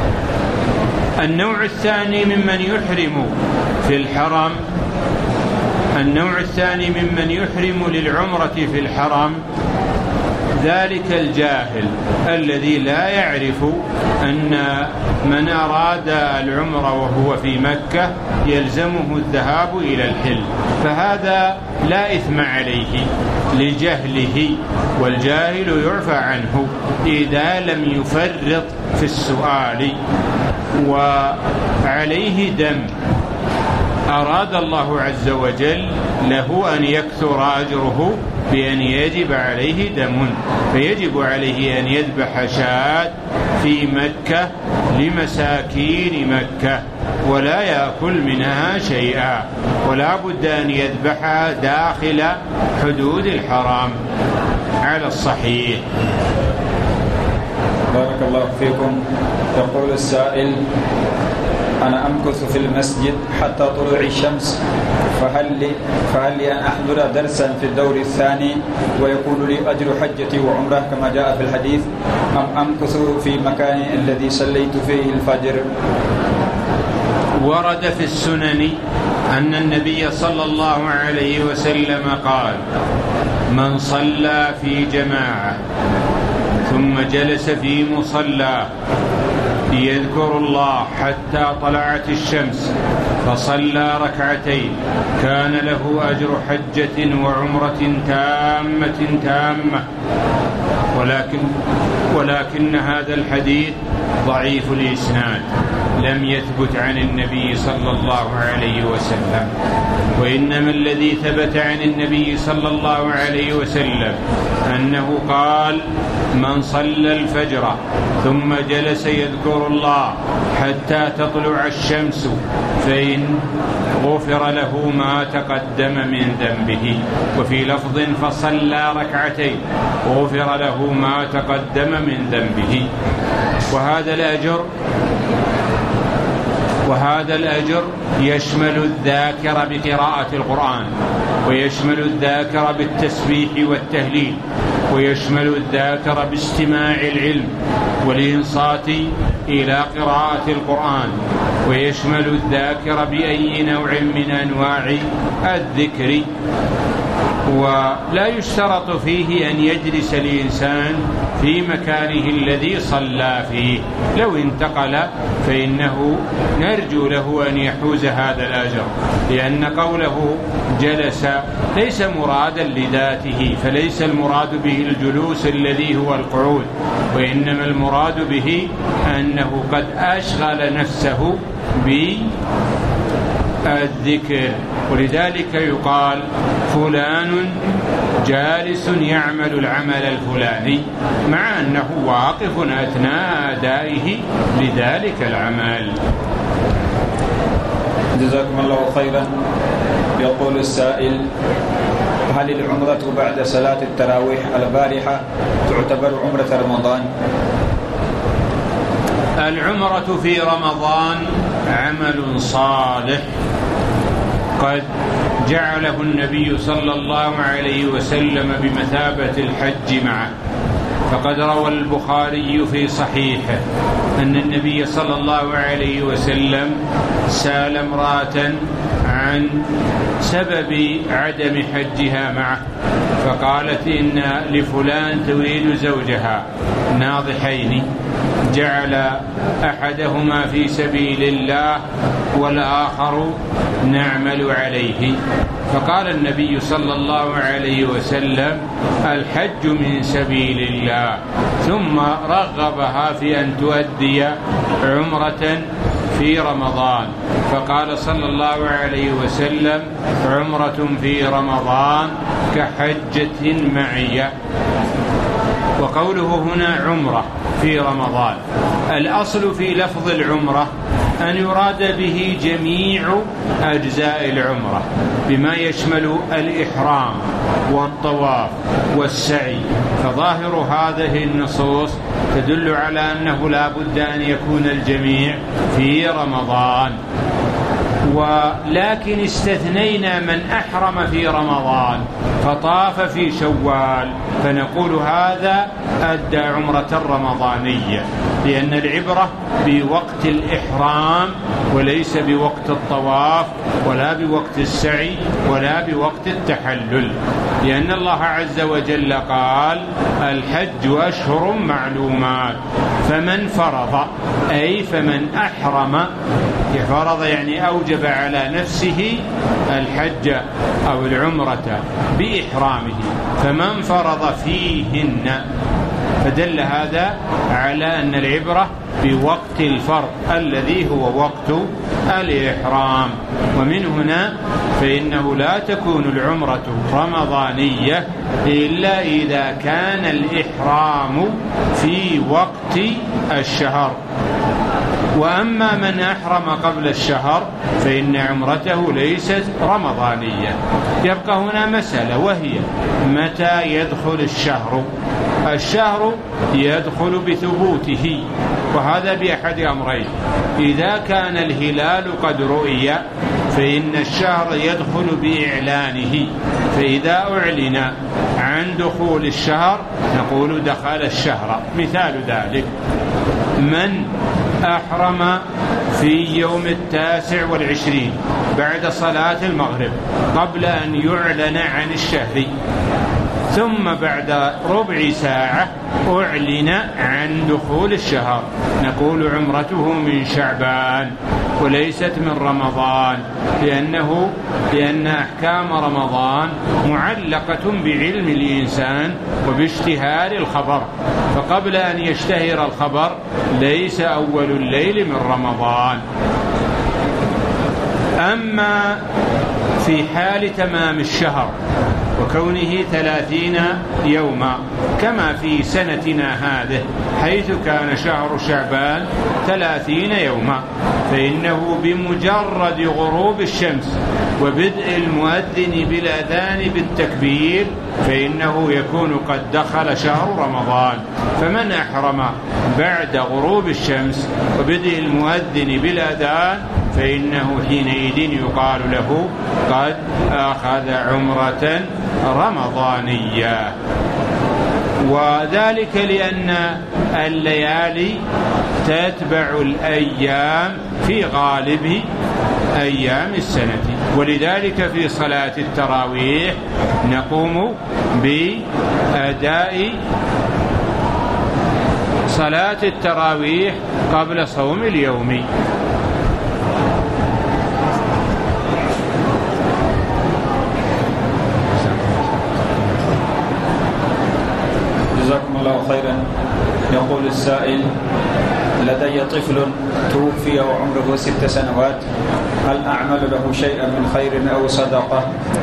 S1: النوع الثاني ممن يحرم في الحرم النوع الثاني ممن يحرم للعمرة في الحرم ذلك الجاهل الذي لا يعرف أن من أراد العمرة وهو في مكة يلزمه الذهاب إلى الحل، فهذا لا إثم عليه لجهله، والجاهل يعفى عنه إذا لم يفرط في السؤال. وعليه دم، أراد الله عز وجل له أن يكثر أجره بأن يجب عليه دم، فيجب عليه أن يذبح شاة في مكة لمساكين مكة ولا يأكل منها شيئا، ولا بد أن يذبحها داخل حدود الحرام على الصحيح.
S2: بارك الله فيكم. يقول السائل: أنا أمكث في المسجد حتى طلوع الشمس، فهل لي, فهل لي أن أحضر درسا في الدور الثاني ويكون لي أجر حجتي وعمره كما جاء في الحديث، أم أمكث في مكان الذي صليت فيه الفجر؟
S1: ورد في السنن أن النبي صلى الله عليه وسلم قال: من صلى في جماعة ثم جلس في مصلى يذكر الله حتى طلعت الشمس فصلى ركعتين كان له أجر حجة وعمرة تامة تامة. ولكن ولكن هذا الحديث ضعيف الإسناد، لم يثبت عن النبي صلى الله عليه وسلم، وإنما الذي ثبت عن النبي صلى الله عليه وسلم أنه قال: من صلى الفجر ثم جلس يذكر الله حتى تطلع الشمس فإن غفر له ما تقدم من ذنبه. وفي لفظ: فصلى ركعتين غفر له ما تقدم من ذنبه. وهذا الأجر وهذا الأجر يشمل الذاكر بقراءة القرآن، ويشمل الذاكر بالتسبيح والتهليل، ويشمل الذاكر باستماع العلم والإنصات إلى قراءة القرآن، ويشمل الذاكر بأي نوع من أنواع الذكر. ولا يشترط فيه أن يجلس الإنسان في مكانه الذي صلى فيه، لو انتقل فإنه نرجو له أن يحوز هذا الأجر، لأن قوله جلس ليس مرادا لذاته، فليس المراد به الجلوس الذي هو القعود، وإنما المراد به أنه قد أشغل نفسه بالذكر. ولذلك يقال فلان جالس يعمل العمل الفلاني، مع أنه واقف أثناء أدائه لذلك العمل.
S2: جزاكم الله خيرا. يقول السائل: هل العمرة بعد صلاة التراويح البارحة تعتبر عمرة رمضان؟
S1: العمرة في رمضان عمل صالح قد جعله النبي صلى الله عليه وسلم بمثابة الحج معه، فقد روى البخاري في صحيحه أن النبي صلى الله عليه وسلم سأل امرأة عن سبب عدم حجها معه، فقالت إن لفلان تريد زوجها ناضحين، جعل أحدهما في سبيل الله والآخر نعمل عليه، فقال النبي صلى الله عليه وسلم: الحج من سبيل الله، ثم رغبها في أن تؤدي عمرة في رمضان، فقال صلى الله عليه وسلم: عمرة في رمضان كحجة معي. وقوله هنا عمرة في رمضان، الأصل في لفظ العمرة أن يراد به جميع أجزاء العمرة بما يشمل الإحرام والطواف والسعي، فظاهر هذه النصوص تدل على أنه لا بد أن يكون الجميع في رمضان. ولكن استثنينا من أحرم في رمضان فطاف في شوال، فنقول هذا أدى عمرة رمضانية، لأن العبرة بوقت الإحرام وليس بوقت الطواف ولا بوقت السعي ولا بوقت التحلل، لأن الله عز وجل قال: الحج أشهر معلومات، فمن فرض أي فمن أحرم، فرض يعني أوجب على نفسه الحج أو العمرة بإحرامه، فمن فرض فيهن، فدل هذا على أن العبرة بوقت الفرض الذي هو وقت الإحرام. ومن هنا فإنه لا تكون العمرة رمضانية إلا إذا كان الإحرام في وقت الشهر، وأما من أحرم قبل الشهر فإن عمرته ليست رمضانية. يبقى هنا مسألة، وهي متى يدخل الشهر؟ الشهر يدخل بثبوته، وهذا بأحد أمرين: إذا كان الهلال قد رؤي فإن الشهر يدخل بإعلانه، فإذا أعلن عن دخول الشهر نقول دخل الشهر. مثال ذلك: من أحرم في يوم التاسع والعشرين بعد صلاة المغرب قبل أن يعلن عن الشهر، ثم بعد ربع ساعة أعلن عن دخول الشهر، نقول عمرته من شعبان وليست من رمضان، لأنه لأن أحكام رمضان معلقة بعلم الإنسان وباشتهار الخبر، فقبل أن يشتهر الخبر ليس أول الليل من رمضان. أما في حال تمام الشهر وكونه ثلاثين يوما كما في سنتنا هذه، حيث كان شهر شعبان ثلاثين يوما، فإنه بمجرد غروب الشمس وبدء المؤذن بالأذان بالتكبير فإنه يكون قد دخل شهر رمضان. فمن أحرم بعد غروب الشمس وبدء المؤذن بالأذان فإنه حينئذ يقال له قد أخذ عمرة رمضانية. وذلك لأن الليالي تتبع الأيام في غالب أيام السنة. ولذلك في صلاة التراويح نقوم بأداء صلاة التراويح قبل صوم اليوم.
S2: جزاكم الله خيرا. يقول السائل: لدي طفل توفي وعمره ست سنوات، هل أعمل له شيئا من خير أو صدقة؟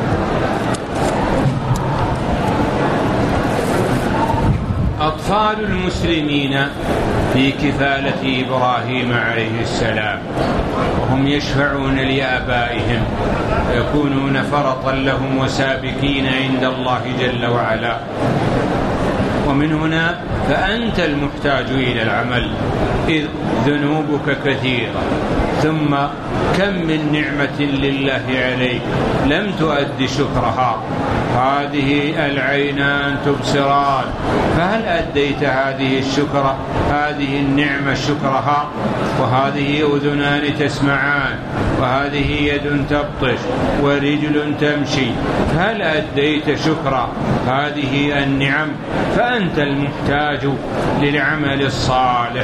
S1: أطفال المسلمين في كفالة إبراهيم عليه السلام، وهم يشفعون لآبائهم ويكونون فرطا لهم وسابقين عند الله جل وعلا. ومن هنا فأنت المحتاج إلى العمل، إذ ذنوبك كثيرة، ثم كم من نعمة لله عليك لم تؤد شكرها. هذه العينان تبصران، فهل أديت هذه الشكرة، هذه النعمة شكرها؟ وهذه أذنان تسمعان، وهذه يد تبطش، ورجل تمشي، فهل أديت شكر هذه النعم؟ فأنت المحتاج للعمل الصالح.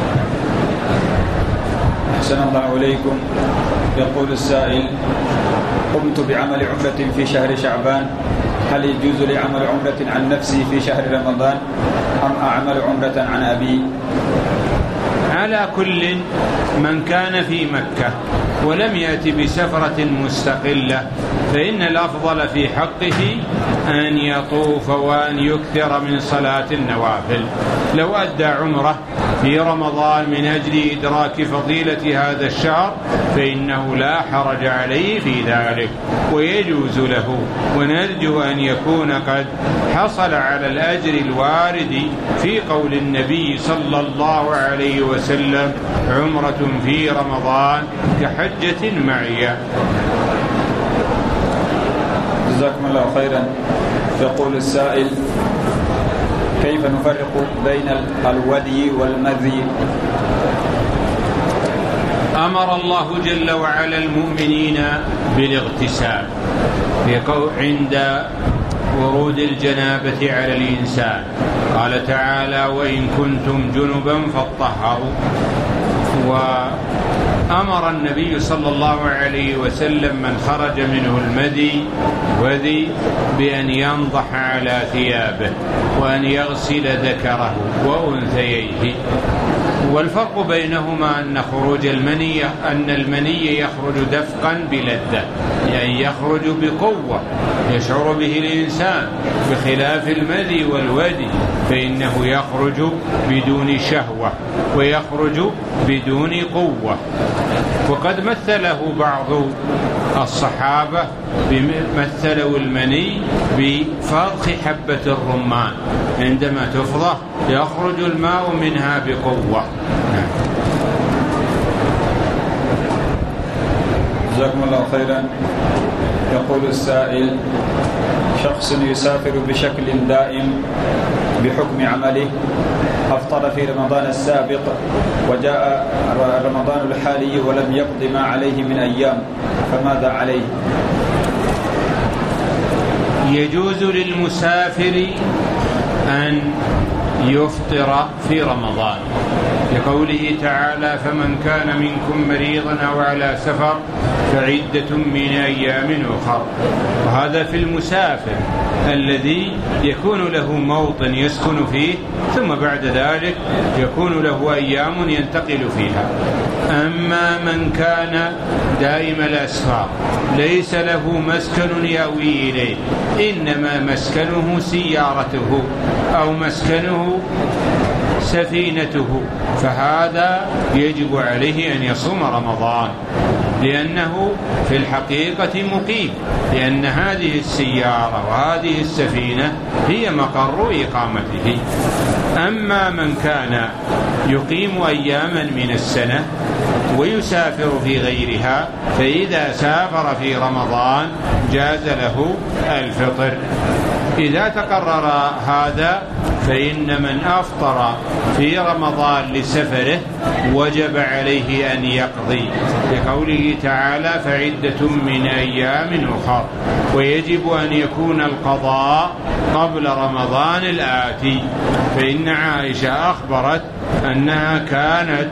S2: أحسن الله إليكم. يقول السائل: قمت بعمل عمرة في شهر شعبان، هل يجوز لي عمل عمرة عن نفسي في شهر رمضان أم أعمل عمرة عن أبي؟
S1: على كل من كان في مكة ولم يأتي بسفرة مستقلة فإن الأفضل في حقه أن يطوف وأن يكثر من صلاة النوافل. لو أدى عمره في رمضان من أجل إدراك فضيلة هذا الشهر فإنه لا حرج عليه في ذلك ويجوز له، ونرجو أن يكون قد حصل على الأجر الوارد في قول النبي صلى الله عليه وسلم: عمرة في رمضان كحجة معي.
S2: جزاكم الله خيرا. يقول السائل: كيف نفرق بين الودي والمذي؟
S1: أمر الله جل وعلا المؤمنين بالاغتسال عند ورود الجنابة على الإنسان. قال تعالى: وإن كنتم جنبا فاطهروا. وأمر النبي صلى الله عليه وسلم من خرج منه المذي وذي بأن ينضح على ثيابه وأن يغسل ذكره وأنثيه. والفرق بينهما أن خروج المني أن المني يخرج دفقا بلذة، يعني يخرج بقوة يشعر به الإنسان، بخلاف المذي والودي فإنه يخرج بدون شهوة ويخرج بدون قوة. وقد مثله بعض الصحابة مثلوا المني بفرخ حبة الرمان، عندما تفضح يخرج الماء منها بقوة.
S2: جزاكم الله خيرا. يقول السائل: شخص يسافر بشكل دائم بحكم عمله، أفطر في رمضان السابق وجاء رمضان الحالي ولم يقض ما عليه من أيام، فماذا عليه؟
S1: يجوز للمسافر أن يفطر في رمضان لقوله تعالى: فمن كان منكم مريضا أو على سفر فعدة من أيام أخر. وهذا في المسافر الذي يكون له موطن يسكن فيه ثم بعد ذلك يكون له أيام ينتقل فيها. أما من كان دائم الأسفار ليس له مسكن يأوي إليه، إنما مسكنه سيارته أو مسكنه سفينته، فهذا يجب عليه أن يصوم رمضان لأنه في الحقيقة مقيم، لأن هذه السيارة وهذه السفينة هي مقر إقامته. أما من كان يقيم أياما من السنة ويسافر في غيرها فإذا سافر في رمضان جاز له الفطر. إذا تقرر هذا فإن من أفطر في رمضان لسفره وجب عليه أن يقضي، لقوله تعالى فعدة من أيام أخر، ويجب أن يكون القضاء قبل رمضان الآتي. فإن عائشة أخبرت أنها كانت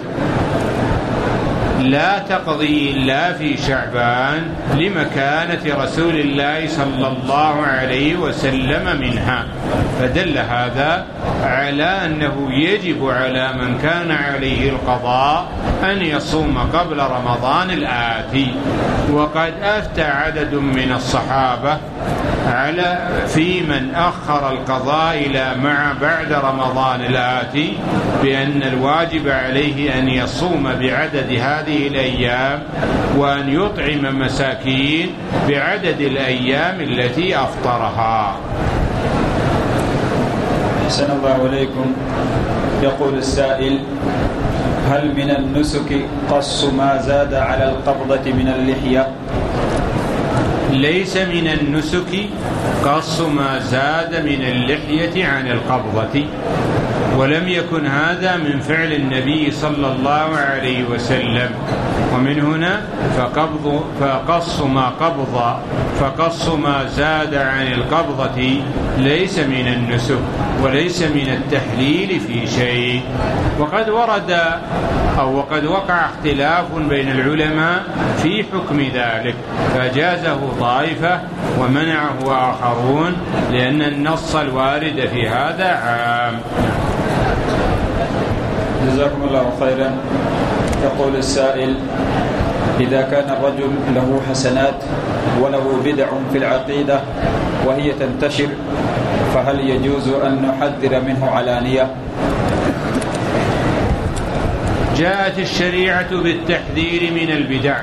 S1: لا تقضي إلا في شعبان لمكانة رسول الله صلى الله عليه وسلم منها، فدل هذا على أنه يجب على من كان عليه القضاء أن يصوم قبل رمضان الآتي. وقد أفتى عدد من الصحابة على في من أخر القضاء إلى مع بعد رمضان الآتي بأن الواجب عليه أن يصوم بعدد هذه الأيام وأن يطعم مساكين بعدد الأيام التي أفطرها.
S2: أحسن الله إليكم. يقول السائل: هل من النسك قص ما زاد على القبضة من اللحية؟
S1: ليس من النسك قص ما زاد من اللحية عن القبضة، ولم يكن هذا من فعل النبي صلى الله عليه وسلم. ومن هنا فقبض فقص ما قبض فقص ما زاد عن القبضة ليس من النسك وليس من التحليل في شيء. وقد ورد أو وقد وقع اختلاف بين العلماء في حكم ذلك، فجازه طائفة ومنعه آخرون، لأن النص الوارد في هذا عام.
S2: جزاكم الله خيرا. يقول السائل: إذا كان الرجل له حسنات وله بدع في العقيدة وهي تنتشر، فهل يجوز أن نحذر منه علانية؟
S1: جاءت الشريعة بالتحذير من البدع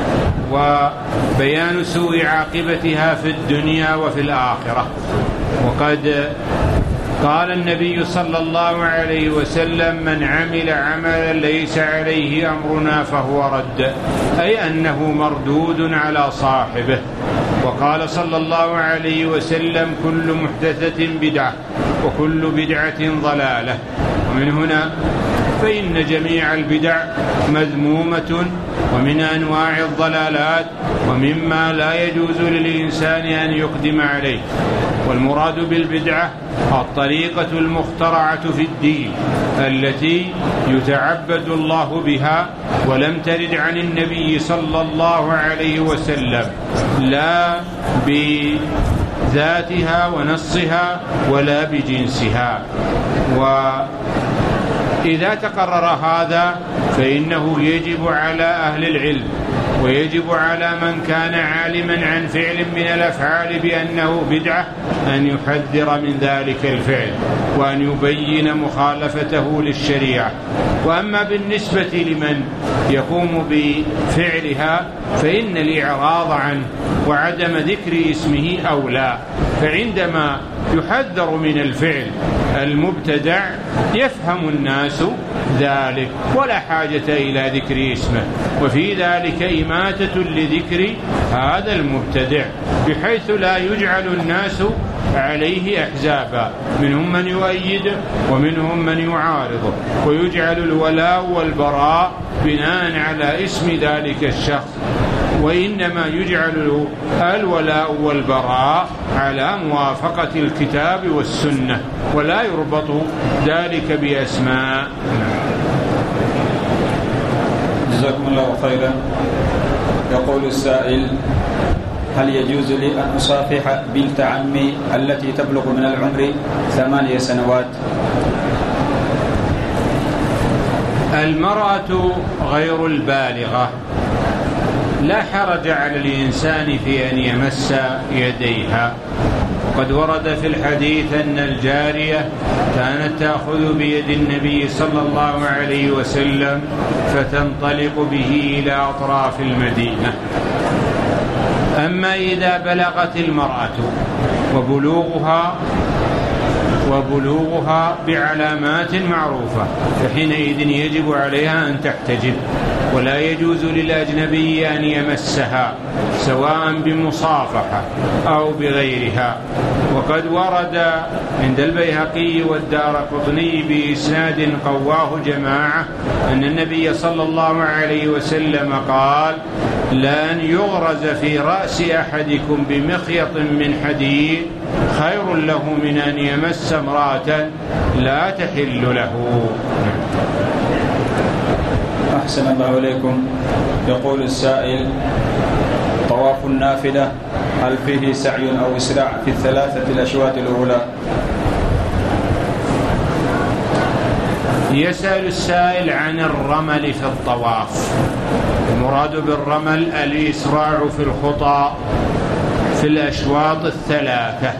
S1: وبيان سوء عاقبتها في الدنيا وفي الآخرة. وقد قال النبي صلى الله عليه وسلم: من عمل عملا ليس عليه أمرنا فهو رد، أي أنه مردود على صاحبه. وقال صلى الله عليه وسلم: كل محدثة بدعة وكل بدعة ضلالة. ومن هنا فإن جميع البدع مذمومة ومن أنواع الضلالات ومما لا يجوز للإنسان أن يقدم عليه. والمراد بالبدعة الطريقة المخترعة في الدين التي يتعبد الله بها ولم ترد عن النبي صلى الله عليه وسلم، لا بذاتها ونصها ولا بجنسها. وإذا تقرر هذا فإنه يجب على أهل العلم ويجب على من كان عالما عن فعل من الأفعال بأنه بدعة أن يحذر من ذلك الفعل وأن يبين مخالفته للشريعة. وأما بالنسبة لمن يقوم بفعلها فإن الإعراض عنه وعدم ذكر اسمه أولى، فعندما يحذر من الفعل المبتدع يفهم الناس ذلك ولا حاجة إلى ذكر اسمه، وفي ذلك إماتة لذكر هذا المبتدع بحيث لا يجعل الناس عليه أحزابا، منهم من يؤيده ومنهم من يعارضه، ويجعل الولاء والبراء بناء على اسم ذلك الشخص، وإنما يجعل الولاء والبراء على موافقة الكتاب والسنة، ولا يربط ذلك بأسماء.
S2: جزاكم الله خيرا. يقول السائل: هل يجوز لي أن أصافح بنت عمي التي تبلغ من العمر ثمانية سنوات؟
S1: المرأة غير البالغة لا حرج على الإنسان في أن يمس يديها. قد ورد في الحديث أن الجارية كانت تأخذ بيد النبي صلى الله عليه وسلم فتنطلق به إلى أطراف المدينة. أما إذا بلغت المرأة وبلوغها وبلوغها بعلامات معروفة فحينئذ يجب عليها أن تحتجب ولا يجوز للأجنبي أن يمسها سواء بمصافحة أو بغيرها. وقد ورد عند البيهقي والدارقطني بإسناد قواه جماعة أن النبي صلى الله عليه وسلم قال: لأن يغرز في رأس أحدكم بمخيط من حديد خير له من أن يمس امرأة لا تحل له.
S2: أحسن الله إليكم. يقول السائل: طواف النافلة هل فيه سعي أو إسراع في الثلاثة الأشواط الأولى؟
S1: يسأل السائل عن الرمل في الطواف. المراد بالرمل الإسراع في الخطى في الأشواط الثلاثة.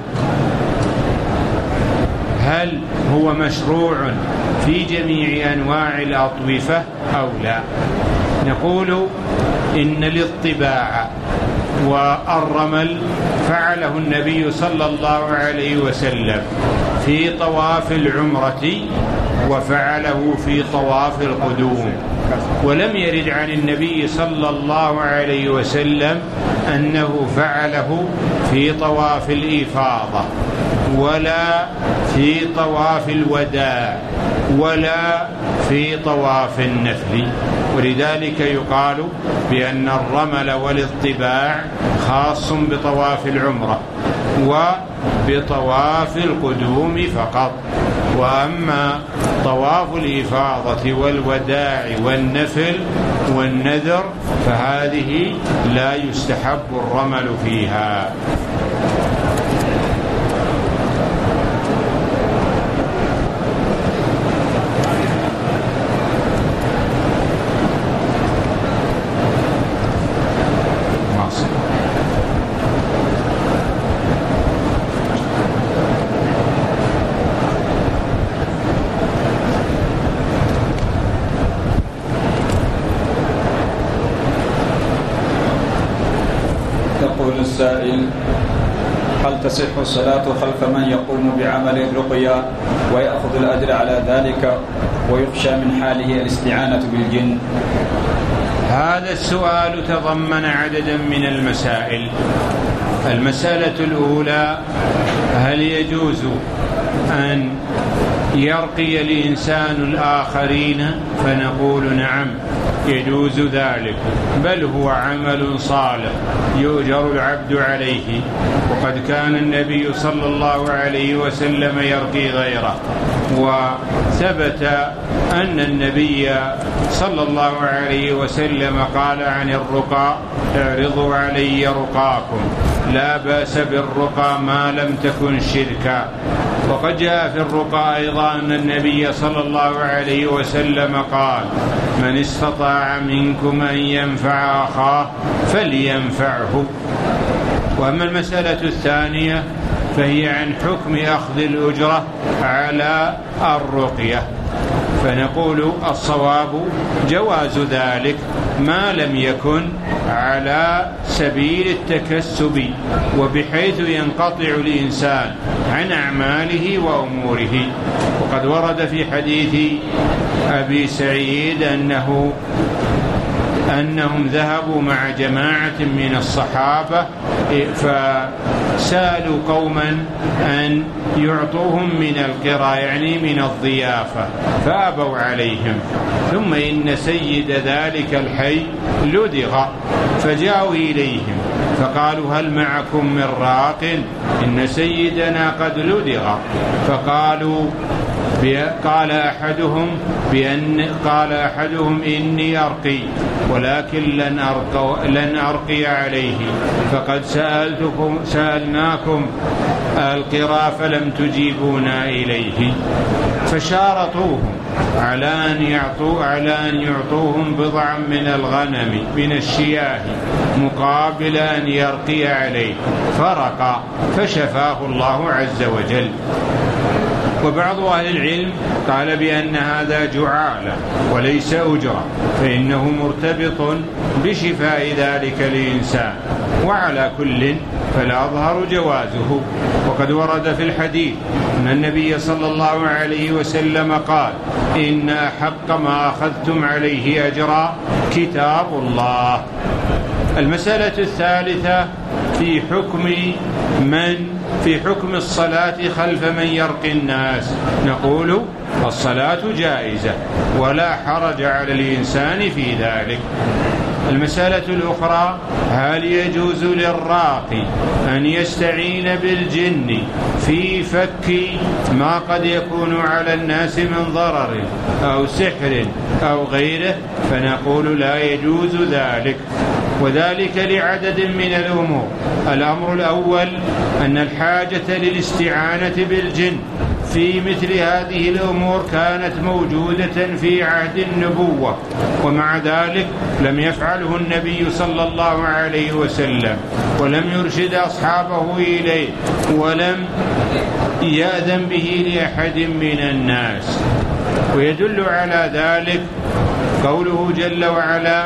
S1: هل هو مشروع في جميع أنواع الأطوفة أو لا؟ نقول إن الاطباع والرمل فعله النبي صلى الله عليه وسلم في طواف العمرة وفعله في طواف القدوم، ولم يرد عن النبي صلى الله عليه وسلم أنه فعله في طواف الإفاضة ولا في طواف الوداع ولا في طواف النفل. ولذلك يقال بأن الرمل والاطباع خاص بطواف العمرة وبطواف القدوم فقط، وأما طواف الإفاضة والوداع والنفل والنذر فهذه لا يستحب الرمل فيها.
S2: السائل: هل تصح الصلاة خلف من يقوم بعمل الرقية ويأخذ الأجر على ذلك ويخشى من حاله الاستعانة بالجن؟
S1: هذا السؤال تضمن عددا من المسائل. المسألة الأولى: هل يجوز أن يرقي الإنسان الآخرين؟ فنقول نعم يجوز ذلك، بل هو عمل صالح يؤجر العبد عليه. وقد كان النبي صلى الله عليه وسلم يرقي غيره، وثبت أن النبي صلى الله عليه وسلم قال عن الرقى: اعرضوا علي رقاكم، لا بأس بالرقى ما لم تكن شركا. وقد جاء في الرقى أيضا أن النبي صلى الله عليه وسلم قال: من استطاع منكم أن ينفع أخاه فلينفعه. وأما المسألة الثانية فهي عن حكم أخذ الأجرة على الرقية، فنقول الصواب جواز ذلك ما لم يكن على سبيل التكسب وبحيث ينقطع الإنسان عن أعماله وأموره. وقد ورد في حديث أبي سعيد أنه أنهم ذهبوا مع جماعة من الصحابة فسألوا قوما أن يعطوهم من القرى يعني من الضيافة فأبوا عليهم، ثم إن سيد ذلك الحي لدغ فجاءوا إليهم فقالوا: هل معكم من راق؟ إن سيدنا قد لدغ. فقالوا قال أحدهم بأن قال أحدهم إني أرقي ولكن لن أرقي, لن أرقي عليه، فقد سألتكم سألناكم القرى فلم تجيبونا إليه. فشارطوهم على أن يعطوا على أن يعطوهم بضعا من الغنم من الشياه مقابل أن يرقي عليه، فرقى فشفاه الله عز وجل. وبعض أهل العلم قال بأن هذا جعالة وليس أجرة، فإنه مرتبط بشفاء ذلك الإنسان. وعلى كل فالأظهر جوازه. وقد ورد في الحديث أن النبي صلى الله عليه وسلم قال: إن أحق ما أخذتم عليه أجرا كتاب الله. المسألة الثالثة في حكم من في حكم الصلاة خلف من يرقي الناس. نقول الصلاة جائزة ولا حرج على الإنسان في ذلك. المسألة الأخرى: هل يجوز للراقي أن يستعين بالجن في فك ما قد يكون على الناس من ضرر أو سحر أو غيره؟ فنقول لا يجوز ذلك، وذلك لعدد من الأمور. الأمر الأول أن الحاجة للاستعانة بالجن في مثل هذه الأمور كانت موجودة في عهد النبوة، ومع ذلك لم يفعله النبي صلى الله عليه وسلم، ولم يرشد أصحابه إليه، ولم يأذن به لأحد من الناس. ويدل على ذلك قوله جل وعلا: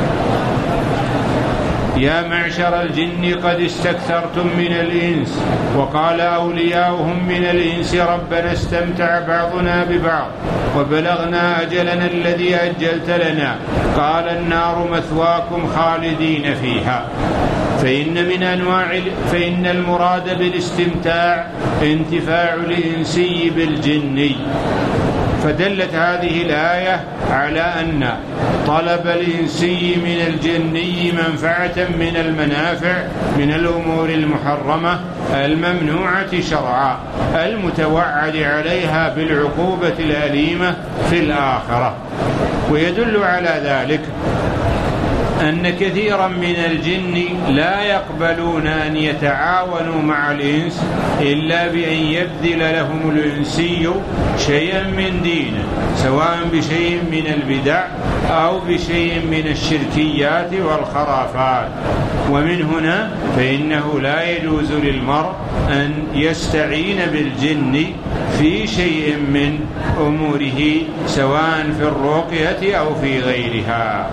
S1: يا معشر الجن قد استكثرتم من الإنس. وقال أولياؤهم من الإنس: ربنا استمتع بعضنا ببعض وبلغنا أجلنا الذي أجلت لنا، قال النار مثواكم خالدين فيها. فإن من أنواع فإن المراد بالاستمتاع انتفاع الإنسي بالجني. فدلت هذه الآية على أن طلب الإنسي من الجني منفعة من المنافع من الأمور المحرمة الممنوعة شرعا المتوعد عليها بالعقوبة الأليمة في الآخرة. ويدل على ذلك أن كثيرا من الجن لا يقبلون أن يتعاونوا مع الإنس إلا بأن يبذل لهم الإنسي شيئا من دينه، سواء بشيء من البدع أو بشيء من الشركيات والخرافات. ومن هنا فإنه لا يجوز للمرء أن يستعين بالجن في شيء من أموره، سواء في الرقية أو في غيرها.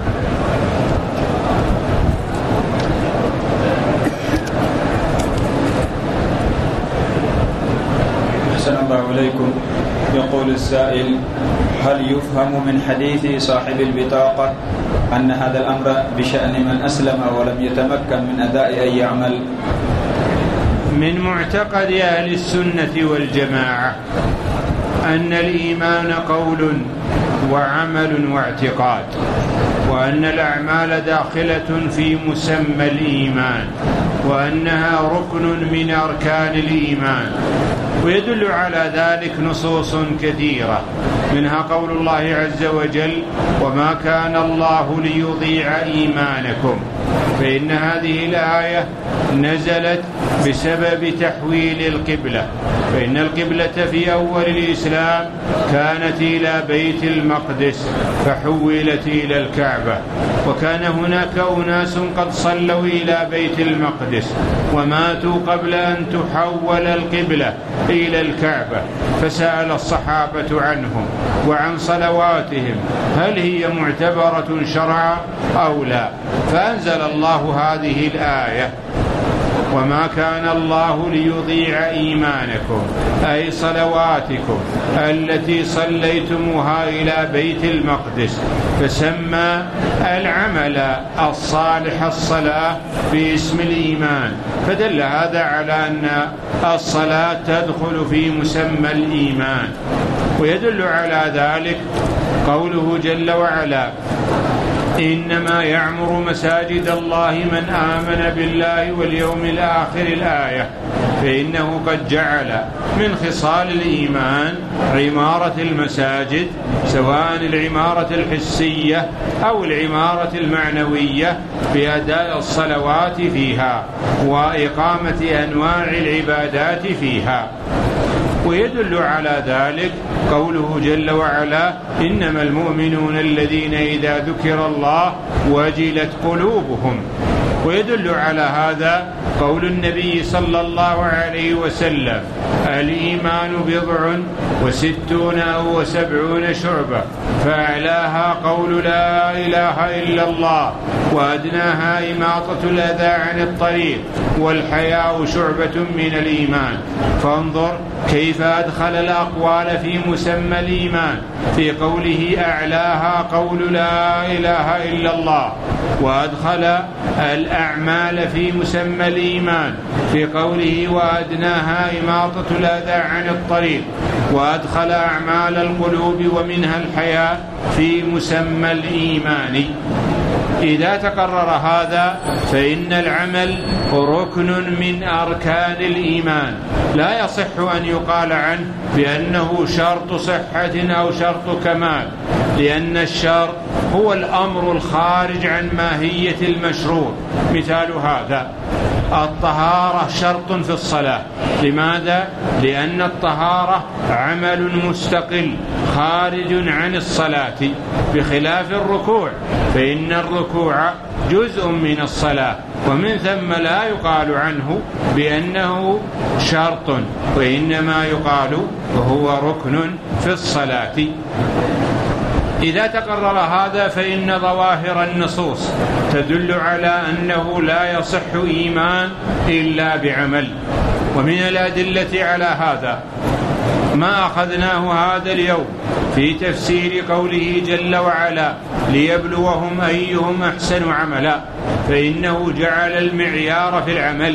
S2: أحسن الله إليكم. يقول السائل: هل يفهم من حديث صاحب البطاقة أن هذا الأمر بشأن من أسلم ولم يتمكن من أداء أي عمل؟
S1: من معتقد أهل السنة والجماعة أن الإيمان قول وعمل واعتقاد، وأن الأعمال داخلة في مسمى الإيمان، وأنها ركن من أركان الإيمان. ويدل على ذلك نصوص كثيرة، منها قول الله عز وجل: وما كان الله ليضيع إيمانكم. فإن هذه الآية نزلت بسبب تحويل القبلة، فإن القبلة في أول الإسلام كانت إلى بيت المقدس فحولت إلى الكعبة، وكان هناك أناس قد صلوا إلى بيت المقدس وماتوا قبل أن تحول القبلة إلى الكعبة، فسأل الصحابة عنهم وعن صلواتهم هل هي معتبرة شرعا أو لا، فأنزل الله هذه الآية: وما كان الله ليضيع إيمانكم، أي صلواتكم التي صليتموها إلى بيت المقدس، فسمى العمل الصالح الصلاة باسم الإيمان، فدل هذا على أن الصلاة تدخل في مسمى الإيمان. ويدل على ذلك قوله جل وعلا: إنما يعمر مساجد الله من آمن بالله واليوم الآخر. الآية، فإنه قد جعل من خصال الإيمان عمارة المساجد، سواء العمارة الحسية أو العمارة المعنوية بأداء الصلوات فيها وإقامة أنواع العبادات فيها. ويدل على ذلك قوله جل وعلا: إنما المؤمنون الذين إذا ذكر الله وجلت قلوبهم. ويدل على هذا قول النبي صلى الله عليه وسلم: الإيمان بضع وستون أو سبعون شعبة، فأعلاها قول لا إله إلا الله، وأدناها إماطة الأذى عن الطريق، والحياء شعبة من الإيمان. فانظر كيف أدخل الأقوال في مسمى الإيمان في قوله: أعلاها قول لا إله إلا الله، وأدخل الأعمال في مسمى الإيمان في قوله: وأدناها إماطة الأذى عن الطريق، وأدخل أعمال القلوب ومنها الحياء في مسمى الإيمان. إذا تقرر هذا فإن العمل ركن من أركان الإيمان، لا يصح أن يقال عنه بأنه شرط صحة أو شرط كمال، لأن الشرط هو الأمر الخارج عن ماهية المشروع. مثال هذا: الطهارة شرط في الصلاة. لماذا؟ لأن الطهارة عمل مستقل خارج عن الصلاة، بخلاف الركوع، فإن الركوع جزء من الصلاة، ومن ثم لا يقال عنه بأنه شرط، وإنما يقال هو ركن في الصلاة. إذا تقرر هذا فإن ظواهر النصوص تدل على أنه لا يصح إيمان إلا بعمل. ومن الأدلة على هذا ما أخذناه هذا اليوم في تفسير قوله جل وعلا: ليبلوهم أيهم أحسن عملا، فإنه جعل المعيار في العمل.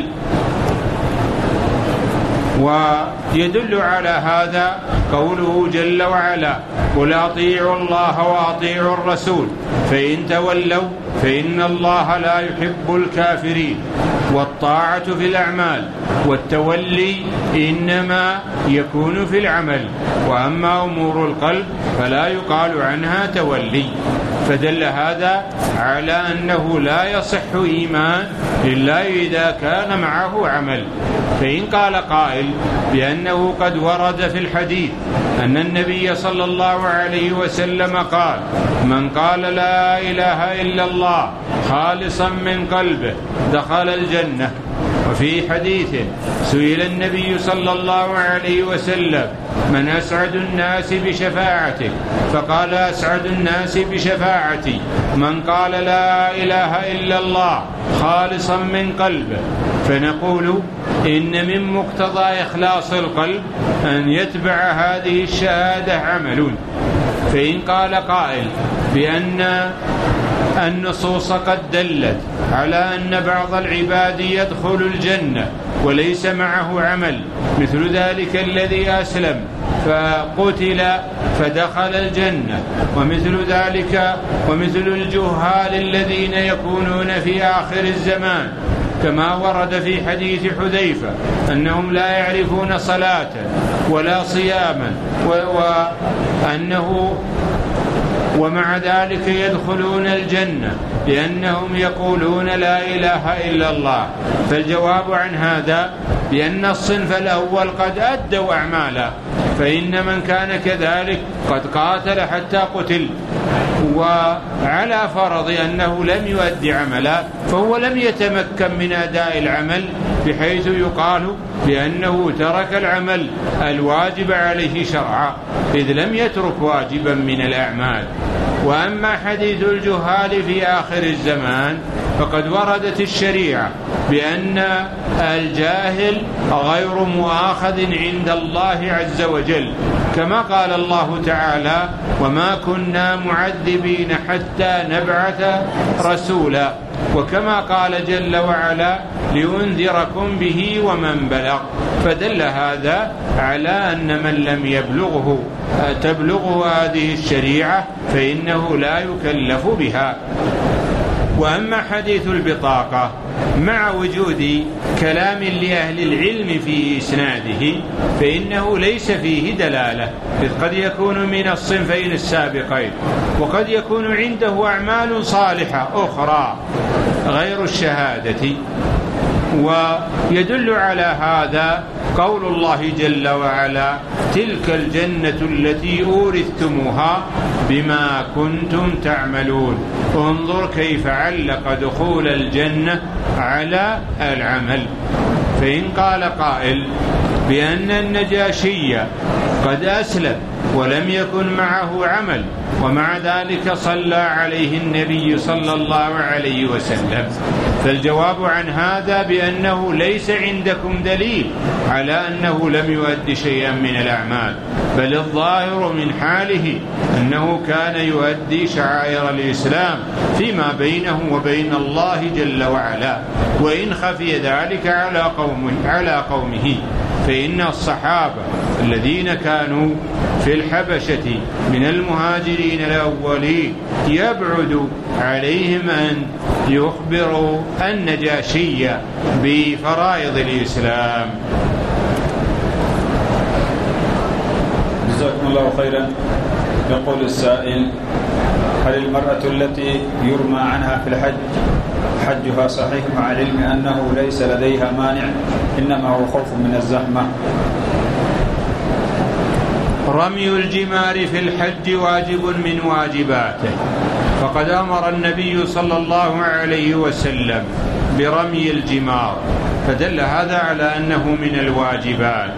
S1: ويدل على هذا قوله جل وعلا: قل أطيعوا الله وأطيعوا الرسول فإن تولوا فإن الله لا يحب الكافرين. والطاعة في الأعمال، والتولي إنما يكون في العمل، وأما أمور القلب فلا يقال عنها تولي. فدل هذا على أنه لا يصح إيمان إلا إذا كان معه عمل. فإن قال قائل بأنه قد ورد في الحديث أن النبي صلى الله عليه وسلم قال: من قال لا إله إلا الله خالصا من قلبه دخل الجنة. وفي حديث سئل النبي صلى الله عليه وسلم: من أسعد الناس بشفاعتك؟ فقال: أسعد الناس بشفاعتي من قال لا إله إلا الله خالصا من قلبه. فنقول إن من مقتضى إخلاص القلب أن يتبع هذه الشهادة عمل. فإن قال قائل بأن النصوص قد دلت على أن بعض العباد يدخل الجنة وليس معه عمل، مثل ذلك الذي أسلم فقتل فدخل الجنة، ومثل ذلك ومثل الجهال الذين يكونون في آخر الزمان، كما ورد في حديث حذيفة أنهم لا يعرفون صلاة ولا صياما، وأنه ومع ذلك يدخلون الجنة لأنهم يقولون لا إله إلا الله. فالجواب عن هذا بأن الصنف الأول قد أدوا أعمالا، فإن من كان كذلك قد قاتل حتى قتل، وعلى فرض أنه لم يؤدي عملا فهو لم يتمكن من أداء العمل، بحيث يقال بأنه ترك العمل الواجب عليه شرعا، إذ لم يترك واجبا من الأعمال. وأما حديث الجهال في آخر الزمان فقد وردت الشريعة بأن الجاهل غير مؤاخذ عند الله عز وجل، كما قال الله تعالى: وما كنا معذبين حتى نبعث رسولا، وكما قال جل وعلا: لينذركم به ومن بلغ. فدل هذا على أن من لم يبلغه تبلغه هذه الشريعة فإنه لا يكلف بها. وأما حديث البطاقة مع وجود كلام لأهل العلم في إسناده فإنه ليس فيه دلالة، إذ قد يكون من الصنفين السابقين، وقد يكون عنده أعمال صالحة أخرى غير الشهادة. ويدل على هذا قول الله جل وعلا: تلك الجنة التي أورثتموها بما كنتم تعملون. انظر كيف علق دخول الجنة على العمل. فإن قال قائل بأن النجاشي قد أسلم ولم يكن معه عمل ومع ذلك صلى عليه النبي صلى الله عليه وسلم، فالجواب عن هذا بأنه ليس عندكم دليل على أنه لم يؤدي شيئا من الأعمال، بل الظاهر من حاله أنه كان يؤدي شعائر الإسلام فيما بينه وبين الله جل وعلا، وإن خفي ذلك على قومه, على قومه فإن الصحابة الذين كانوا في الحبشة من المهاجرين الأولين يبعد عليهم أن يخبروا النجاشي بفرائض الإسلام.
S2: جزاكم الله خيرا. يقول السائل: هل المرأة التي يرمى عنها في الحج حجها صحيح مع العلم أنه ليس لديها مانع إنما هو خوف من الزحمة؟
S1: رمي الجمار في الحج واجب من واجباته، فقد أمر النبي صلى الله عليه وسلم برمي الجمار، فدل هذا على أنه من الواجبات.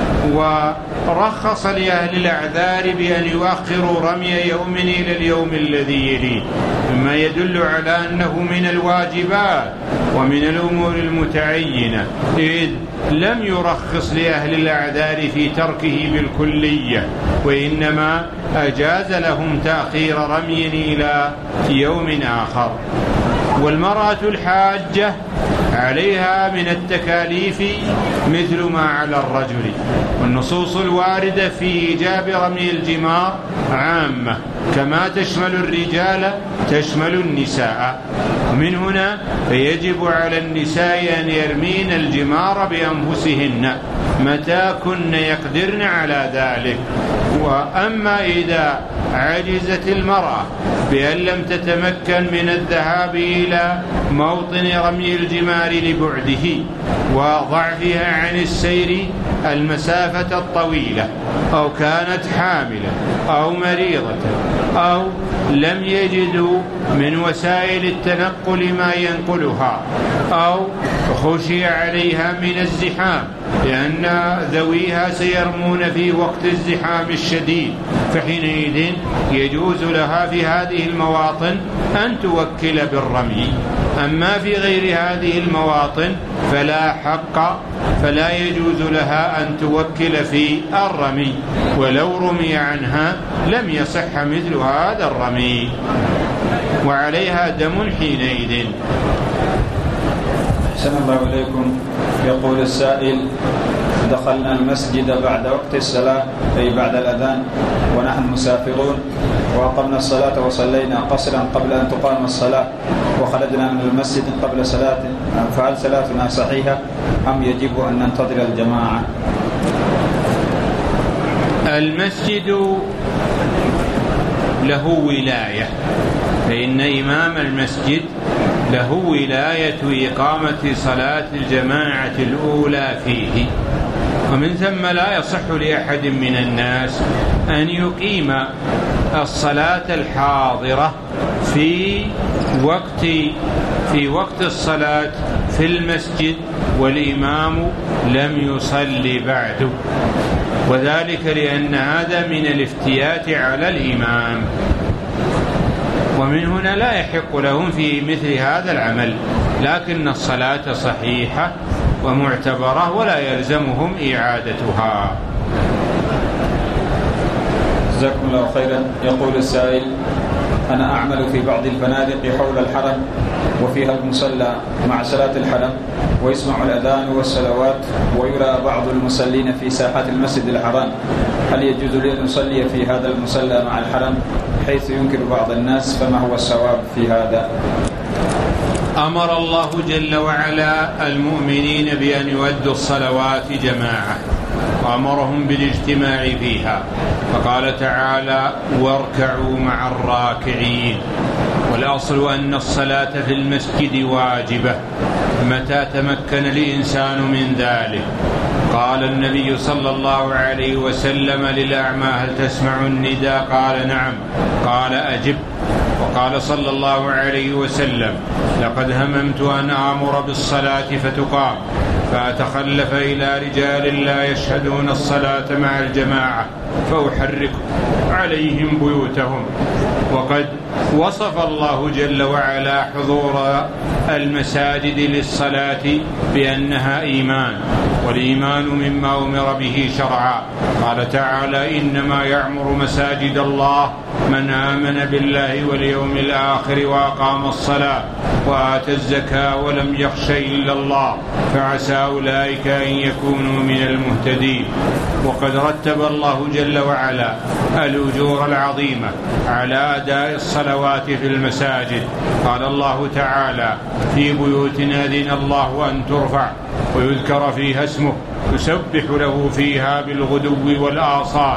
S1: ورخص لأهل الأعذار بأن يؤخروا رمي يوم إلى اليوم الذي يليه، مما يدل على أنه من الواجبات ومن الأمور المتعينة، إذ لم يرخص لأهل الأعذار في تركه بالكلية، وإنما أجاز لهم تأخير رمي إلى يوم آخر. والمرأة الحاجة عليها من التكاليف مثل ما على الرجل، والنصوص الواردة في إيجاب رمي الجمار عامة كما تشمل الرجال تشمل النساء. ومن هنا فيجب على النساء أن يرمين الجمار بأنفسهن متى كن يقدرن على ذلك. وأما إذا عجزت المرأة بأن لم تتمكن من الذهاب إلى موطن رمي الجمار لبعده وضعفها عن السير المسافة الطويلة، أو كانت حاملة أو مريضة، أو لم يجدوا من وسائل التنقل ما ينقلها، أو خشي عليها من الزحام لأن ذويها سيرمون في وقت الزحام الشديد، فحينئذ يجوز لها في هذه المواطن أن توكل بالرمي. أما في غير هذه المواطن فلا حق فلا يجوز لها أن توكل في الرمي، ولو رمي عنها لم يصح مثل هذا الرمي وعليها دم حينئذ.
S2: أحسن الله إليكم. يقول السائل: دخلنا المسجد بعد وقت الصلاة أي بعد الأذان ونحن مسافرون، وأقمنا الصلاة وصلينا قصرا قبل أن تقام الصلاة، وخرجنا من المسجد قبل صلاة، فهل صلاتنا صحيحة أم يجب أن ننتظر الجماعة؟
S1: المسجد له ولاية، فإن إمام المسجد له ولاية إقامة صلاة الجماعة الأولى فيه، ومن ثم لا يصح لأحد من الناس أن يقيم الصلاة الحاضرة في وقت في وقت الصلاة في المسجد والإمام لم يصلي بعد، وذلك لأن هذا من الافتيات على الإمام، ومن هنا لا يحق لهم في مثل هذا العمل، لكن الصلاة صحيحة ومعتبرة ولا يلزمهم إعادتها.
S2: جزاكم الله خيرا. يقول السائل: أنا أعمل في بعض الفنادق حول الحرم وفيها المصلى مع صلاة الحرم، ويسمع الأذان والصلوات، ويرى بعض المصلين في ساحات المسجد الحرام، هل يجوز لي أن أصلي في هذا المصلى مع الحرم حيث ينكر بعض الناس؟ فما هو الصواب في هذا؟
S1: أمر الله جل وعلا المؤمنين بأن يؤدوا الصلوات جماعة، وأمرهم بالاجتماع فيها، فقال تعالى: واركعوا مع الراكعين. والأصل أن الصلاة في المسجد واجبة متى تمكن تمكن الإنسان من ذلك. قال النبي صلى الله عليه وسلم للأعمى: هل تسمع النداء؟ قال: نعم. قال: أجب. وقال صلى الله عليه وسلم: لقد هممت أن آمر بالصلاة فتقام فأتخلف إلى رجال لا يشهدون الصلاة مع الجماعة فأحرك عليهم بيوتهم. وقد وصف الله جل وعلا حضور المساجد للصلاة بأنها إيمان، والإيمان مما أمر به شرعا. قال تعالى: إنما يعمر مساجد الله من آمن بالله واليوم الآخر وأقام الصلاة وآتى الزكاة ولم يخش إلا الله فعسى أولئك أن يكونوا من المهتدين. وقد رتب الله جل وعلا الأجور العظيمة على أداء الصلوات في المساجد. قال الله تعالى: في بيوت أذن الله أن ترفع ويذكر فيها اسمه يسبح له فيها بالغدو والآصال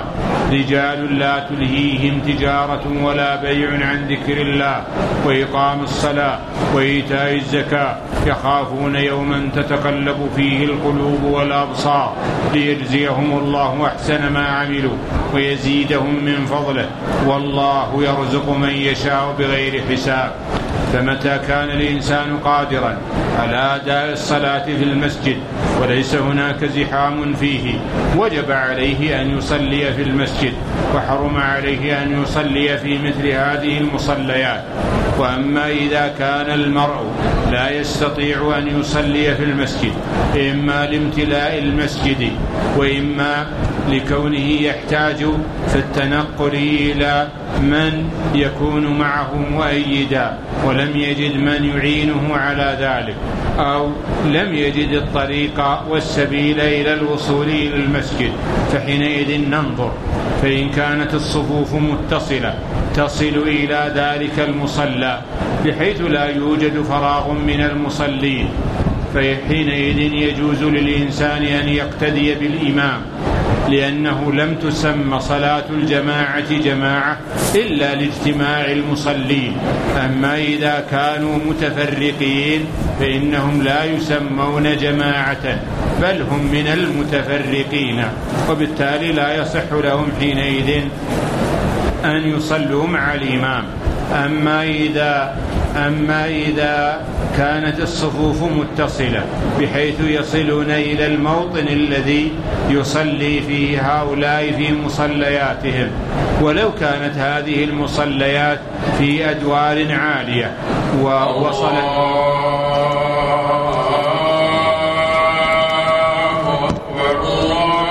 S1: رجال لا تلهيهم تجارة ولا بيع عن ذكر الله وإقام الصلاة وإيتاء الزكاة يخافون يوما تتقلب فيه القلوب والأبصار ليجزيهم الله أحسن ما عملوا ويزيدهم من فضله والله يرزق من يشاء بغير حساب. فمتى كان الإنسان قادرا على أداء الصلاة في المسجد وليس هناك زحام فيه وجب عليه أن يصلي في المسجد، وحرم عليه أن يصلي في مثل هذه المصليات. وأما إذا كان المرء لا يستطيع أن يصلي في المسجد إما لامتلاء المسجد وإما لكونه يحتاج في التنقل إلى من يكون معه مؤيدا ولم يجد من يعينه على ذلك، أو لم يجد الطريق والسبيل إلى الوصول إلى المسجد، فحينئذ ننظر. فإن كانت الصفوف متصلة تصل إلى ذلك المصلى بحيث لا يوجد فراغ من المصلين، فحينئذ يجوز للإنسان أن يقتدي بالإمام، لأنه لم تسمى صلاة الجماعة جماعة إلا لاجتماع المصلين. أما إذا كانوا متفرقين فإنهم لا يسمون جماعة بل هم من المتفرقين، وبالتالي لا يصح لهم حينئذ أن يصلوا مع الإمام. أما إذا أما إذا كانت الصفوف متصلة بحيث يصلون إلى الموطن الذي يصلي فيه هؤلاء في مصلياتهم، ولو كانت هذه المصليات في أدوار عالية ووصلت